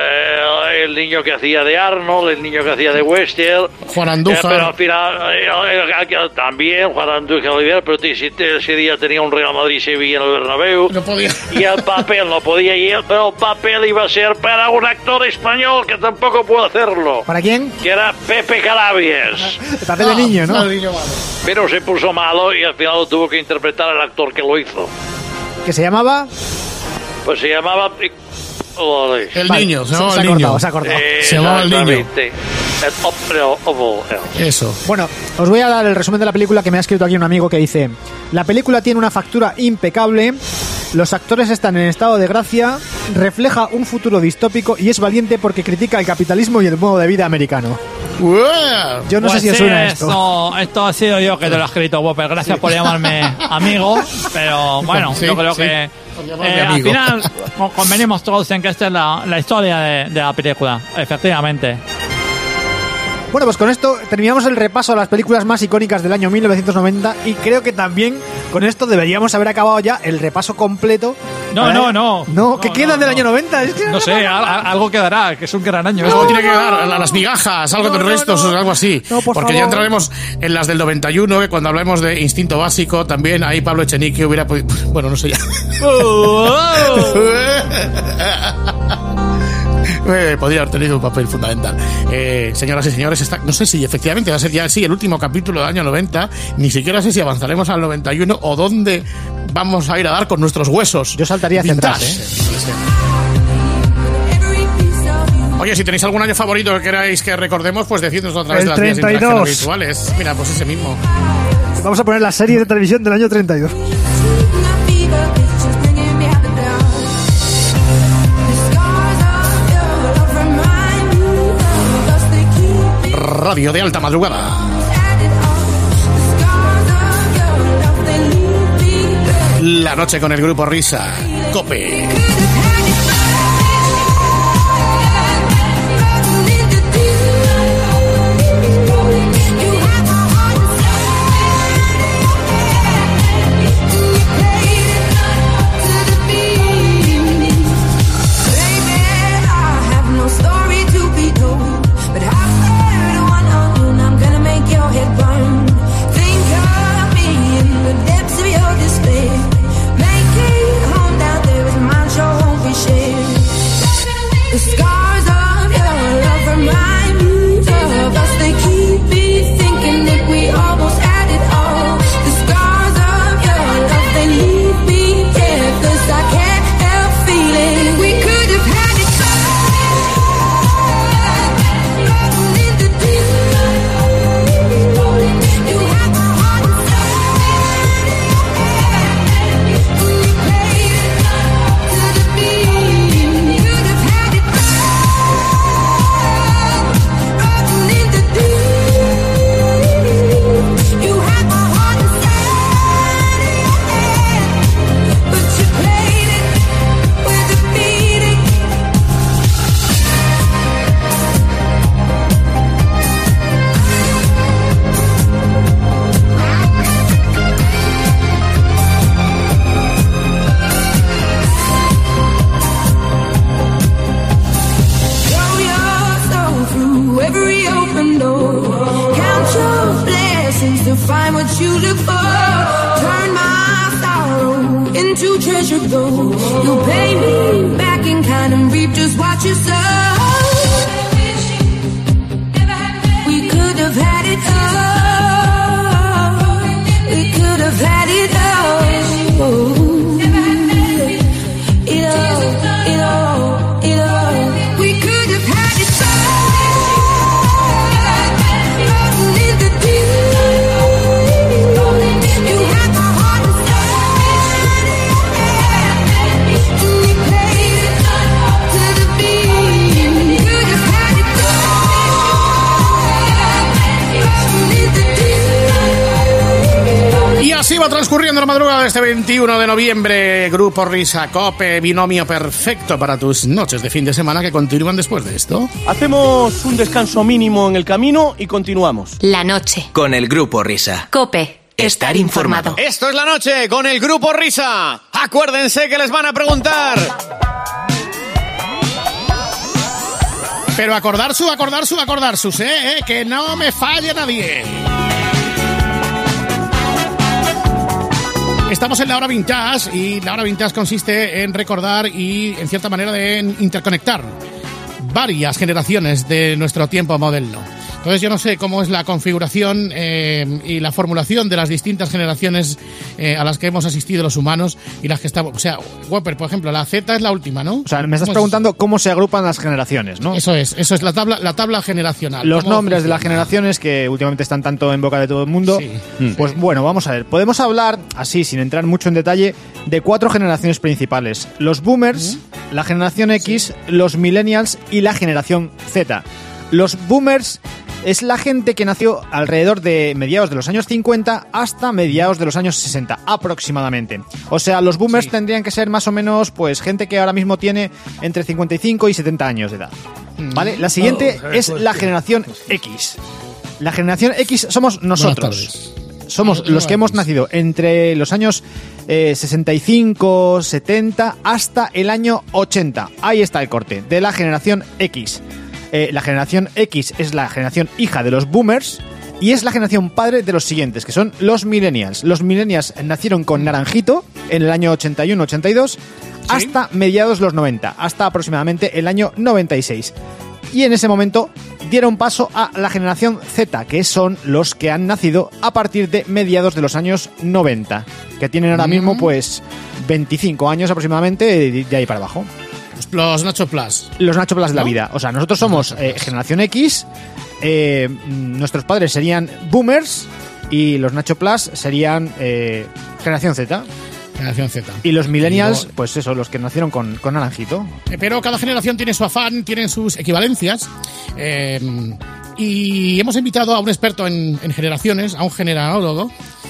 eh, el niño que hacía de Arnold, el niño que hacía de Western. Juan Eh, Andújar. pero al final, eh, eh, eh, también Juan Andújar Oliver, pero ese, ese día tenía un Real Madrid-Sevilla en el Bernabéu. No podía. Y el papel no podía ir, pero el papel iba a ser para un actor español que tampoco pudo hacerlo, ¿Para quién? que era Pepe Carabias. El papel de niño, ¿no? Ah, el niño malo. Pero se puso malo y al final lo tuvo que interpretar el actor que lo hizo. Que se llamaba. Pues se llamaba... eh, Loris. El Vale, niño, se se- llamaba se el ha niño. cortado, se ha cortado. Se llamaba el niño. Exactamente. El hombre ovo. Eso. Bueno, os voy a dar el resumen de la película que me ha escrito aquí un amigo que dice: la película tiene una factura impecable, los actores están en estado de gracia, refleja un futuro distópico y es valiente porque critica el capitalismo y el modo de vida americano. Ué. Yo no Pues sé si os sí, suena esto. esto. Esto ha sido yo que te lo he escrito, Whopper. Gracias por llamarme amigo. Pero bueno, Sí, yo creo sí. que Por llamarme eh, al amigo. final con- convenimos todos en que esta es la, la historia de, de la película. Efectivamente. Bueno, pues con esto terminamos el repaso a las películas más icónicas del año mil novecientos noventa y creo que también con esto deberíamos haber acabado ya el repaso completo. No, para- no, no. No, ¿qué No, quedan no, del no. año noventa? Es que No sé, al- al- algo quedará, que es un gran año. Algo tiene que dar, a las migajas, algo No, de no, restos, no. algo así. No, por Porque ya favor. entraremos en las del noventa y uno, que cuando hablemos de Instinto Básico, también ahí Pablo Echenique hubiera podido... Bueno, no sé ya. Eh, podría haber tenido un papel fundamental. Eh, señoras y señores, está, no sé si efectivamente va a ser ya sí, el último capítulo del año noventa. Ni siquiera sé si avanzaremos al noventa y uno o dónde vamos a ir a dar con nuestros huesos. Yo saltaría hacia atrás, Vintage. ¿eh? Oye, si tenéis algún año favorito que queráis que recordemos, pues decídnoslo a través El de las vías de treinta y dos. interacción habituales. Mira, pues ese mismo. Vamos a poner la serie de televisión del año treinta y dos. Radio de alta madrugada. La noche con el grupo Risa. Cope. Transcurriendo la madrugada de este veintiuno de noviembre, Grupo Risa, Cope, binomio perfecto para tus noches de fin de semana que continúan después de esto. Hacemos un descanso mínimo en el camino y continuamos. La noche. Con el Grupo Risa. Cope. Estar informado. Esto es La Noche con el Grupo Risa. Acuérdense que les van a preguntar. Pero acordar su, acordar su, acordar sus, ¿eh? ¿eh? Que no me falle nadie. Estamos en la hora vintage y la hora vintage consiste en recordar y en cierta manera de interconectar varias generaciones de nuestro tiempo moderno. Entonces yo no sé cómo es la configuración eh, y la formulación de las distintas generaciones eh, a las que hemos asistido los humanos y las que estamos... O sea, Whopper, por ejemplo, la Z es la última, ¿no? O sea, me estás ¿Cómo preguntando es? cómo se agrupan las generaciones, ¿no? Eso es, eso es la tabla, la tabla generacional. Los ¿Cómo nombres de funciona? las generaciones que últimamente están tanto en boca de todo el mundo. Sí. Pues bueno, vamos a ver. Podemos hablar, así, sin entrar mucho en detalle, de cuatro generaciones principales. Los boomers, ¿Mm? la generación X, los millennials y la generación Z. Los boomers es la gente que nació alrededor de mediados de los años cincuenta hasta mediados de los años sesenta, aproximadamente. O sea, los boomers sí. tendrían que ser más o menos, pues, gente que ahora mismo tiene entre cincuenta y cinco y setenta años de edad. ¿Vale? La siguiente oh, es la generación X. La generación X somos nosotros. Somos los que hemos nacido entre los años eh, sesenta y cinco, setenta hasta el año ochenta. Ahí está el corte de la generación X. Eh, la generación X es la generación hija de los boomers y es la generación padre de los siguientes, que son los millennials. Los millennials nacieron con naranjito en el año ochenta y uno ochenta y dos ¿Sí? hasta mediados de los noventa, hasta aproximadamente el año noventa y seis. Y en ese momento dieron paso a la generación Z, que son los que han nacido a partir de mediados de los años noventa, que tienen ahora mismo pues veinticinco años aproximadamente de ahí para abajo. Los Nacho Plus. Los Nacho Plus de ¿No? la vida. O sea, nosotros somos eh, generación X, eh, nuestros padres serían boomers y los Nacho Plus serían eh, generación Z. Generación Z. Y los millennials, y luego, pues eso, los que nacieron con, con naranjito. Pero cada generación tiene su afán, tienen sus equivalencias. Eh, y hemos invitado a un experto en, en generaciones, a un generadólogo,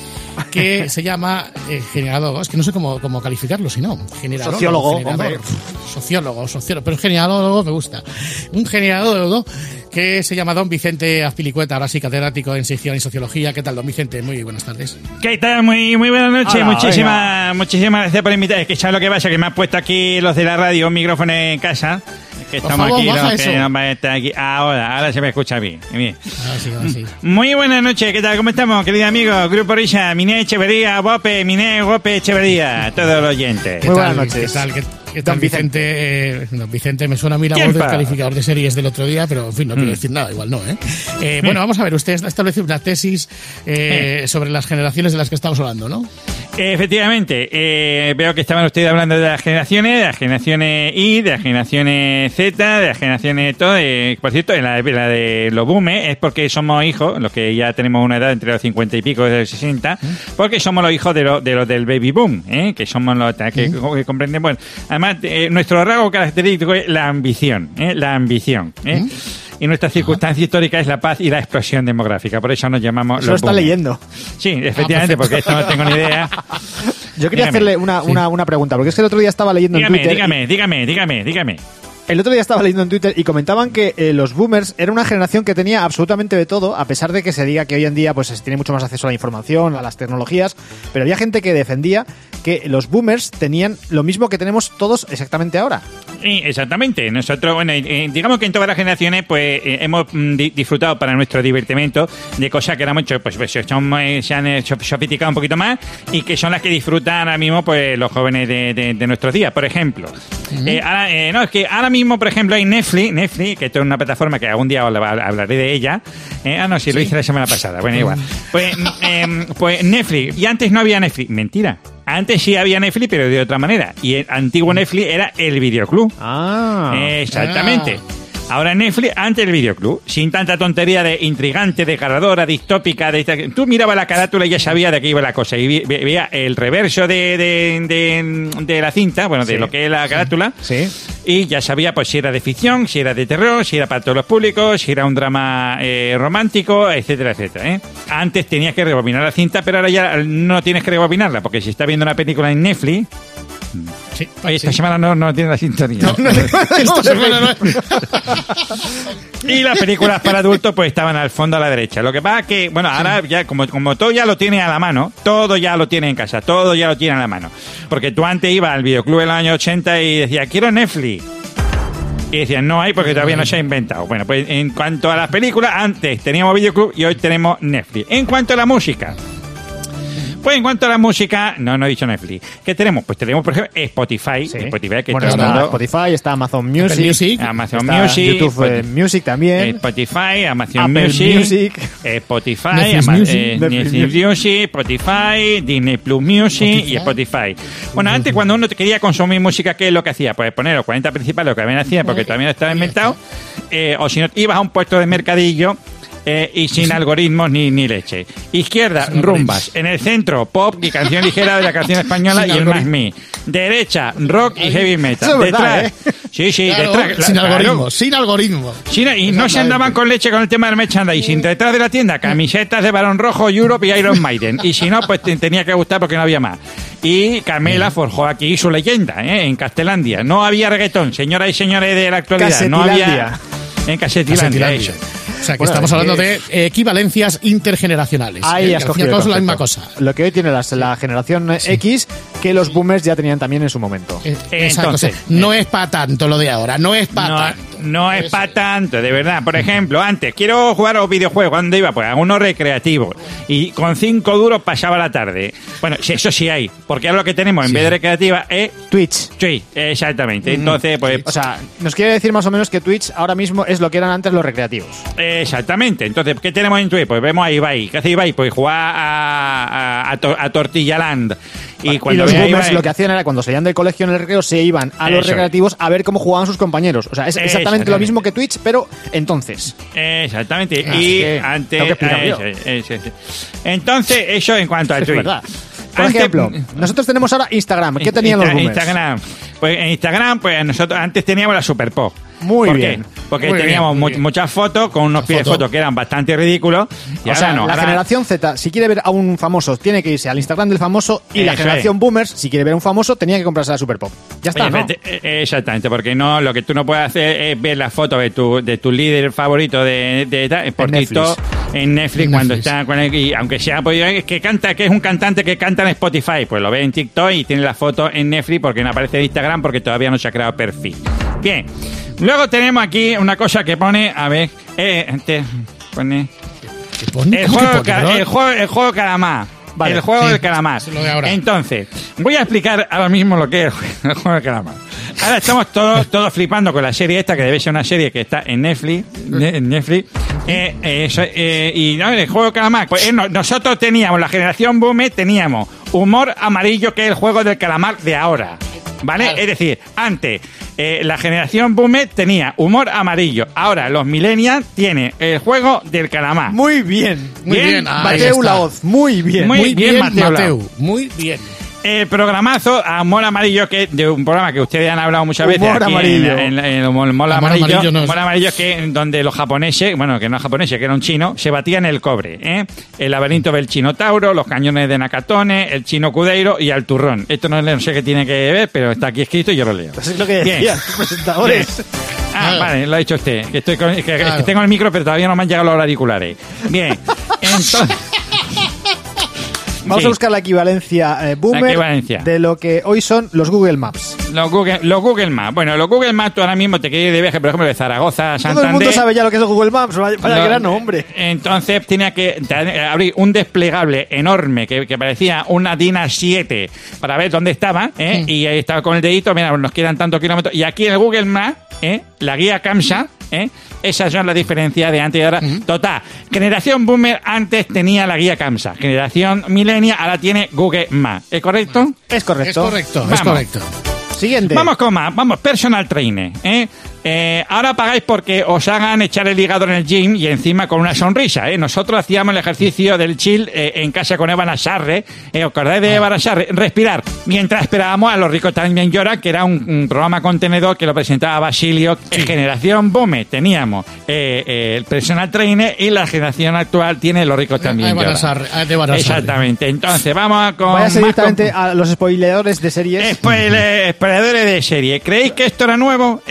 que se llama eh, generador, es que no sé cómo, cómo calificarlo, si no. Generador, sociólogo, generador, hombre. Sociólogo, sociólogo, pero generadólogo me gusta. Un generadólogo que se llama don Vicente Azpilicueta, ahora sí catedrático en sección y sociología. ¿Qué tal, don Vicente? Muy buenas tardes. ¿Qué tal? Muy, muy buenas noches. Hola, muchísimas, muchísimas gracias por invitar. Es que sabes lo que pasa, que me han puesto aquí los de la radio un micrófono en casa. Que Por estamos favor, aquí, baja los que eso. nos van a estar aquí. Ahora, ahora se me escucha bien. bien. Ahora sí, ahora sí. Muy buenas noches, ¿qué tal? ¿Cómo estamos, queridos amigos? Grupo Risa, Miné Echeverría, Bope, Miné, Bope, Echeverría, todos los oyentes. Muy buenas noches. ¿Qué tal? ¿Qué, qué tal Don Vicente? Eh, don Vicente, me suena a mí la ¿Quién voz del pa? calificador de series del otro día, pero en fin, no quiero Mm. decir nada, igual no, ¿eh? eh bueno, vamos a ver, usted ha establecido una tesis eh, Eh. sobre las generaciones de las que estamos hablando, ¿no? Efectivamente, eh, veo que estaban ustedes hablando de las generaciones, de las generaciones Y, de las generaciones Z, de las generaciones todo. Eh, por cierto, en la, la de los boomers es porque somos hijos, los que ya tenemos una edad entre los cincuenta y pico y los sesenta, porque somos los hijos de los de los del baby boom, ¿eh? Que somos los que, que comprenden. Bueno, además, eh, nuestro rasgo característico es la ambición, ¿eh? La ambición, ¿eh? ¿Mm? Y nuestra circunstancia histórica es la paz y la explosión demográfica. Por eso nos llamamos Eso lo los está boomers. leyendo. Sí, efectivamente, Ah, porque esto no tengo ni idea. Yo quería Dígame. hacerle una, una, una pregunta, porque es que el otro día estaba leyendo Dígame, en Twitter. dígame, dígame, dígame, dígame. El otro día estaba leyendo en Twitter y comentaban que eh, los boomers era una generación que tenía absolutamente de todo, a pesar de que se diga que hoy en día pues se tiene mucho más acceso a la información, a las tecnologías, pero había gente que defendía que los boomers tenían lo mismo que tenemos todos exactamente ahora. Sí, exactamente. Nosotros, bueno, eh, digamos que en todas las generaciones pues eh, hemos mm, di- disfrutado para nuestro divertimento de cosas que éramos, pues, pues son, eh, se han eh, sof- sofisticado un poquito más y que son las que disfrutan ahora mismo pues los jóvenes de, de- de nuestros días. Por ejemplo, eh, ahora, eh, no, es que ahora mismo, por ejemplo, hay Netflix, Netflix, que esto es una plataforma que algún día os la- hablaré de ella. Eh, ah, no, sí, lo hice la semana pasada. Bueno, igual. Pues, mm, eh, pues Netflix. Y antes no había Netflix. Mentira. Antes sí había Netflix, pero de otra manera. Y el antiguo Netflix era el videoclub. Ah. Exactamente. Ahora Netflix, antes el videoclub, sin tanta tontería de intrigante, desgarradora, distópica. De esta- tú mirabas la carátula y ya sabías de qué iba la cosa. Y vi- ve- veía el reverso de, de, de, de la cinta, bueno, de Sí. lo que es la carátula. Sí. Y ya sabía pues si era de ficción, si era de terror, si era para todos los públicos, si era un drama eh, romántico, etcétera, etcétera. ¿eh? Antes tenías que rebobinar la cinta, pero ahora ya no tienes que rebobinarla, porque si estás viendo una película en Netflix... Sí. Oye, esta Sí. semana no, no tiene la sintonía. Esta semana no. Y las películas para adultos pues estaban al fondo a la derecha. Lo que pasa es que, bueno, ahora ya como, como todo ya lo tiene a la mano, todo ya lo tiene en casa, todo ya lo tiene a la mano. Porque tú antes ibas al videoclub en los años ochenta y decías, quiero Netflix. Y decían, no hay porque todavía no se ha inventado. Bueno, pues en cuanto a las películas, antes teníamos videoclub y hoy tenemos Netflix. En cuanto a la música, Pues en cuanto a la música, no, no he dicho Netflix. ¿Qué tenemos? Pues tenemos, por ejemplo, Spotify. Sí. Spotify, que Bueno, todo el está mundo- Spotify, está Amazon Music, Music, Amazon está Music, YouTube Spotify. eh, Music también. Spotify, Amazon Apple Music, Music. eh, Spotify, Netflix Ama- Music. eh, Netflix Netflix Music, Spotify, Disney Plus Music y Spotify. Bueno, antes cuando uno quería consumir música, ¿qué es lo que hacía? Pues poner los cuarenta principales, lo que también hacía, porque también estaba inventado, eh, o si no, ibas a un puesto de mercadillo. Eh, y sin algoritmos ni, ni leche. Izquierda, rumbas. En el centro, pop y canción ligera de la canción española Sin y el algoritmo. más me. Derecha, rock y heavy metal. Eso es verdad, Detrás, ¿eh? sí, sí, Claro, detrás. sin claro. algoritmo, sin algoritmo. Sí, no, y no se andaban con leche con el tema del merchandising. Detrás de la tienda, camisetas de Barón Rojo, Europe y Iron Maiden. Y si no, pues te- tenía que gustar porque no había más. Y Carmela forjó aquí su leyenda, ¿eh? En Castelandia. No había reggaetón, señoras y señores de la actualidad. No había. Casetilandia. En Casetilandia, Casetilandia. eso. O sea, que Bueno, estamos es hablando que- de eh, equivalencias intergeneracionales. Ahí Eh, has al fin y cogido al el cabo es la misma concepto. cosa. Lo que hoy tiene las- la generación X, que los boomers ya tenían también en su momento. Eh, Exacto. Entonces, no es para tanto lo de ahora, no es para No, tanto. no es para tanto, de verdad. Por ejemplo, antes, quiero jugar a los videojuegos. ¿Dónde iba? Pues a uno recreativo. Y con cinco duros pasaba la tarde. Bueno, sí, eso sí hay. Porque ahora lo que tenemos en vez de recreativa es Twitch. Twitch. Exactamente. Entonces, pues... O sea, nos quiere decir más o menos que Twitch ahora mismo es lo que eran antes los recreativos. Exactamente. Entonces, ¿qué tenemos en Twitch? Pues vemos a Ibai. ¿Qué hace Ibai? Pues jugar a, a, a, Tor- a Tortillaland. Y Y cuando los ve a boomers Ibai- lo que hacían era cuando salían del colegio en el recreo se iban a los Eso. recreativos a ver cómo jugaban sus compañeros. O sea, es exactamente Exactamente. lo mismo que Twitch, pero entonces. Exactamente. Así y que antes... tengo que explicar ah, yo. eso, eso, eso. Entonces, eso en cuanto a Es Twitch. verdad. Por Antes- ejemplo, nosotros tenemos ahora Instagram. ¿Qué tenían Insta- los boomers? Instagram. Pues en Instagram, pues nosotros antes teníamos la Super Pop. Muy ¿Por bien. qué? Porque Muy teníamos bien, muy mu- bien. muchas fotos con unos pies de foto. fotos que eran bastante ridículos. Y O ahora sea, no. la ahora- generación Z, si quiere ver a un famoso, tiene que irse al Instagram del famoso. Y la Eso generación es. boomers, si quiere ver a un famoso, tenía que comprarse la Super Pop. Ya está, ¿no? Efecti- eh, Exactamente, porque no, lo que tú no puedes hacer es ver las fotos de tu, de tu líder favorito de, de, de- por En TikTok, en Netflix, En cuando Netflix. está con el, y aunque sea, pues es que canta, que es un cantante que canta en Spotify, pues lo ve en TikTok y tiene la foto en Netflix porque no aparece en Instagram porque todavía no se ha creado perfil. Bien, luego tenemos aquí una cosa que pone, a ver, eh, te pone ¿Qué pone? el ¿Cómo que juego, pone, ca- bro? el juego, el juego calamar. Vale, el juego sí, del calamar. eso es lo de ahora. Entonces, voy a explicar ahora mismo lo que es el jue- el juego del calamar. Ahora estamos todos, todos flipando con la serie esta, que debe ser una serie que está en Netflix. ne- en Netflix. Eh, eh, eso, eh, y no, el juego del calamar. Pues eh, no- nosotros teníamos, la generación Boomer, teníamos humor amarillo, que es el juego del calamar de ahora. ¿Vale? Claro. Es decir, antes eh, la generación Boomer tenía humor amarillo. Ahora los millennials tienen el juego del calamar. Muy bien. Muy Bien, bien. ahí Mateu está. Laoz, muy bien. Muy Muy bien, bien, Mateo Mateu. Lau. Muy bien. El programazo Amor Amarillo, que de un programa que ustedes han hablado muchas veces Humor aquí amarillo. en, en- en el Humor, Humor Amor Amarillo, Amarillo no es- Humor Amarillo es que donde los japoneses, bueno, que no japoneses, que era un chino, se batían el cobre, ¿eh? El laberinto del chino Tauro, los cañones de Nakatone, el chino Cudeiro y al turrón. Esto no, no sé qué tiene que ver, pero está aquí escrito y yo lo leo. Pues es lo que Bien. decían los presentadores. Ah, Claro. vale, lo ha dicho usted. Que estoy con- que- que Claro. tengo el micro, pero todavía no me han llegado los auriculares. Bien, entonces... Vamos Sí. a buscar la equivalencia eh, boomer La equivalencia. de lo que hoy son los Google Maps. Los Google, los Google Maps. Bueno, los Google Maps tú ahora mismo te quieres ir de viaje, por ejemplo, de Zaragoza a Santander. Todo el mundo sabe ya lo que es el Google Maps. Vaya, vaya Lo- grano, hombre. Entonces tenía que te- abrir un desplegable enorme que, que parecía una Dina siete para ver dónde estaba, ¿eh? Y ahí estaba con el dedito, mira, nos quedan tantos kilómetros. Y aquí en el Google Maps, ¿eh? La guía CAMSA, ¿eh? Esas son las diferencias de antes y ahora. Total, generación Boomer antes tenía la guía CAMSA. Generación Millennial ahora tiene Google Maps. ¿Es correcto? Es correcto. Es correcto, Vamos. es correcto. Siguiente. Vamos con más, vamos, personal trainer, ¿eh? Eh, ahora pagáis porque os hagan echar el hígado en el gym y encima con una sonrisa, ¿eh? Nosotros hacíamos el ejercicio del chill eh, en casa con Evan Asarre, ¿eh? ¿Os acordáis de Evan Asarre? Respirar. Mientras esperábamos a Los ricos también lloran, que era un, un programa contenedor que lo presentaba Basilio. En generación Boomer teníamos eh, eh, el personal trainer y la generación actual tiene Los ricos también Evan lloran. Asarre, ah, de Evan Asarre. Exactamente. Entonces, vamos con... Vaya a ser más directamente con- a los spoileadores de series. Spoiler- spoileadores de serie. ¿Creéis que esto era nuevo? ¿Eh?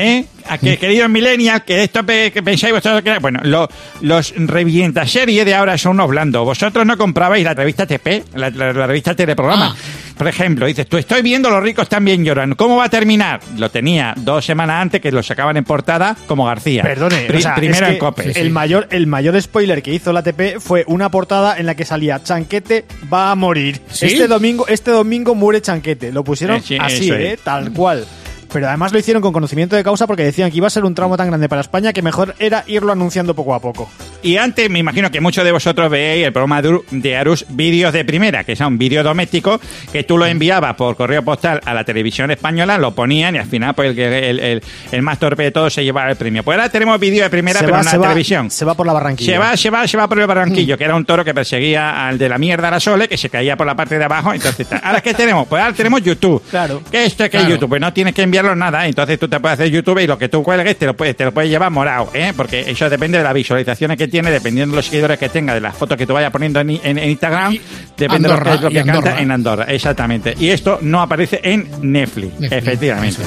a que, queridos millennials, que esto pe, que pensáis vosotros que era... Bueno, lo, los revientaseries de ahora son unos blandos. Vosotros no comprabais la revista T P, la, la, la revista Teleprograma. Ah. Por ejemplo, dices, tú estoy viendo Los ricos también lloran. ¿Cómo va a terminar? Lo tenía dos semanas antes que lo sacaban en portada como García. Perdone, Pri, o sea, primero es que en Cope. El, sí. mayor, el mayor spoiler que hizo la T P fue una portada en la que salía Chanquete va a morir. ¿Sí? Este domingo este domingo muere Chanquete. Lo pusieron Eh, sí, así, eso eh, es. tal cual. Pero además lo hicieron con conocimiento de causa porque decían que iba a ser un trauma tan grande para España que mejor era irlo anunciando poco a poco. Y antes, me imagino que muchos de vosotros veéis el programa de Arús Vídeos de Primera, que son vídeos domésticos que tú lo enviabas por correo postal a la televisión española, lo ponían y al final pues el, el, el, el más torpe de todos se llevaba el premio. Pues ahora tenemos vídeo de primera, Se pero va, en la se va, televisión. Se va por la Barranquilla. Se va, se va, se va por el Barranquillo, que era un toro que perseguía al de la mierda a la Sole, que se caía por la parte de abajo. Entonces, está. ¿Ahora qué tenemos? Pues ahora tenemos YouTube. Claro. ¿Qué es esto? ¿Qué Claro. es YouTube? Pues no tienes que enviarlo nada, entonces tú te puedes hacer YouTube y lo que tú cuelgues te lo puedes, te lo puedes llevar morado, ¿eh? Porque eso depende de las visualizaciones que tiene, dependiendo de los seguidores que tenga, de las fotos que tú vayas poniendo en, en, en Instagram, depende Andorra, de lo que, y lo que canta Andorra. en Andorra. Exactamente. Y esto no aparece en Netflix, Netflix. efectivamente.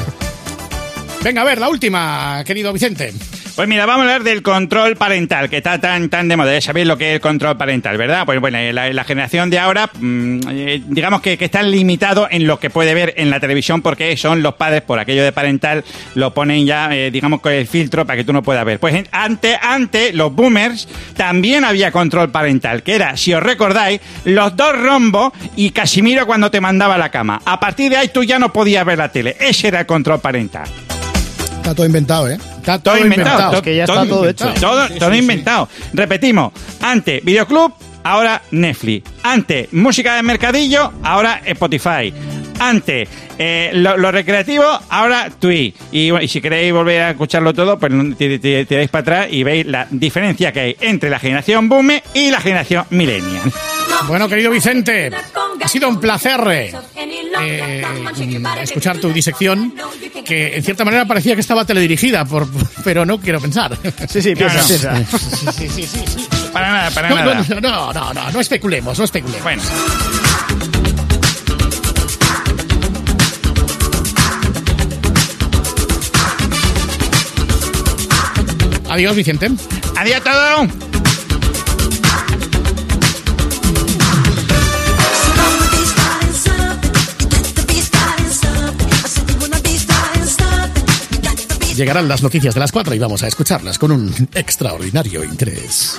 Venga, a ver, la última, querido Vicente. Pues mira, vamos a hablar del control parental, que está tan tan de moda. Ya sabéis lo que es el control parental, ¿verdad? Pues bueno, la, la generación de ahora, mmm, eh, digamos que, que están limitados en lo que puede ver en la televisión, porque son los padres, por aquello de parental, lo ponen ya, eh, digamos, con el filtro para que tú no puedas ver. Pues en- antes, antes, los boomers, también había control parental, que era, si os recordáis, los dos rombos y Casimiro cuando te mandaba a la cama. A partir de ahí tú ya no podías ver la tele. Ese era el control parental. Está todo inventado, ¿eh? Está Todo inventado, Es que ya está todo hecho. Todo, Sí, todo sí, inventado. Repetimos, antes Videoclub, ahora Netflix. Antes música de mercadillo, ahora Spotify. Antes eh, lo, lo recreativo, ahora Twitch. Y, bueno, y si queréis volver a escucharlo todo, pues tir- tir- tiráis para atrás y veis la diferencia que hay entre la generación boomer y la generación millennial. Bueno, querido Vicente, ha sido un placer eh, eh, escuchar tu disección, que en cierta manera parecía que estaba teledirigida, por, pero no quiero pensar. Sí, sí, piensa, No, no. piensa. Sí, sí, sí, sí. Para nada, para No, nada. no, no, no, no, no especulemos, no especulemos. Bueno. Adiós, Vicente. Adiós a todos. Llegarán las noticias de las cuatro y vamos a escucharlas con un extraordinario interés.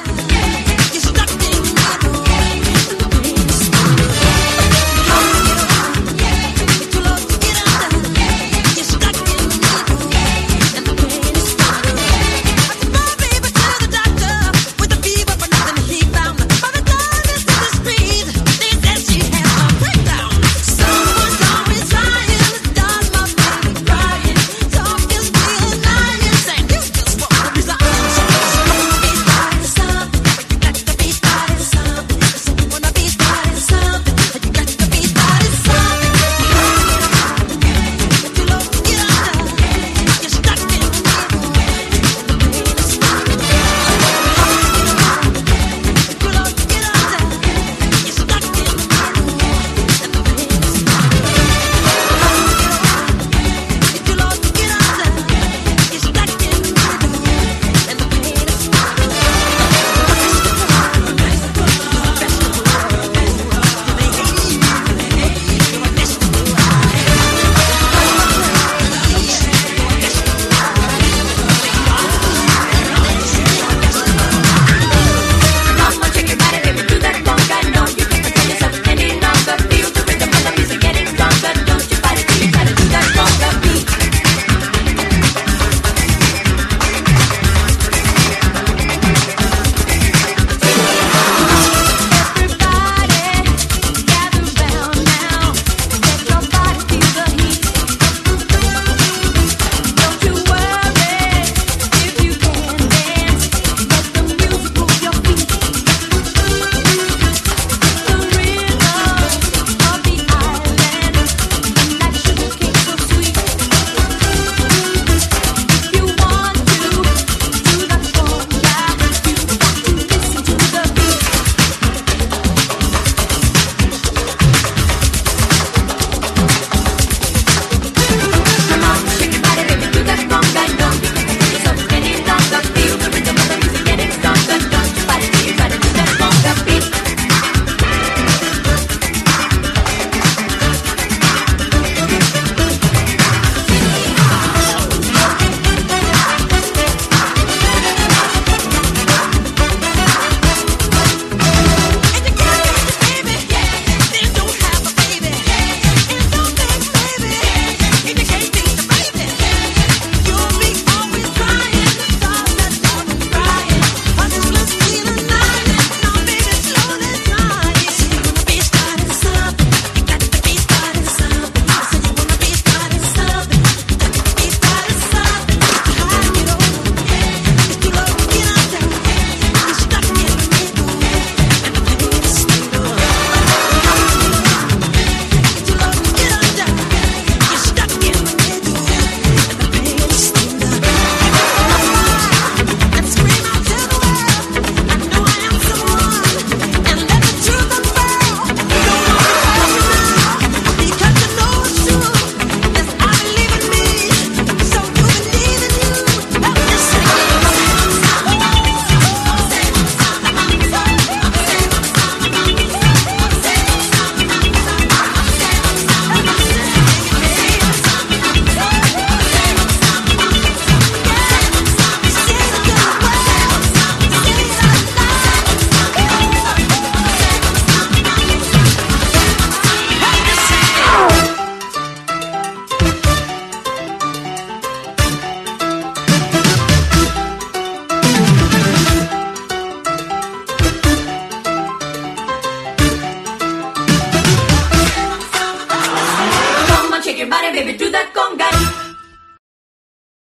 Everybody, baby, do that conga.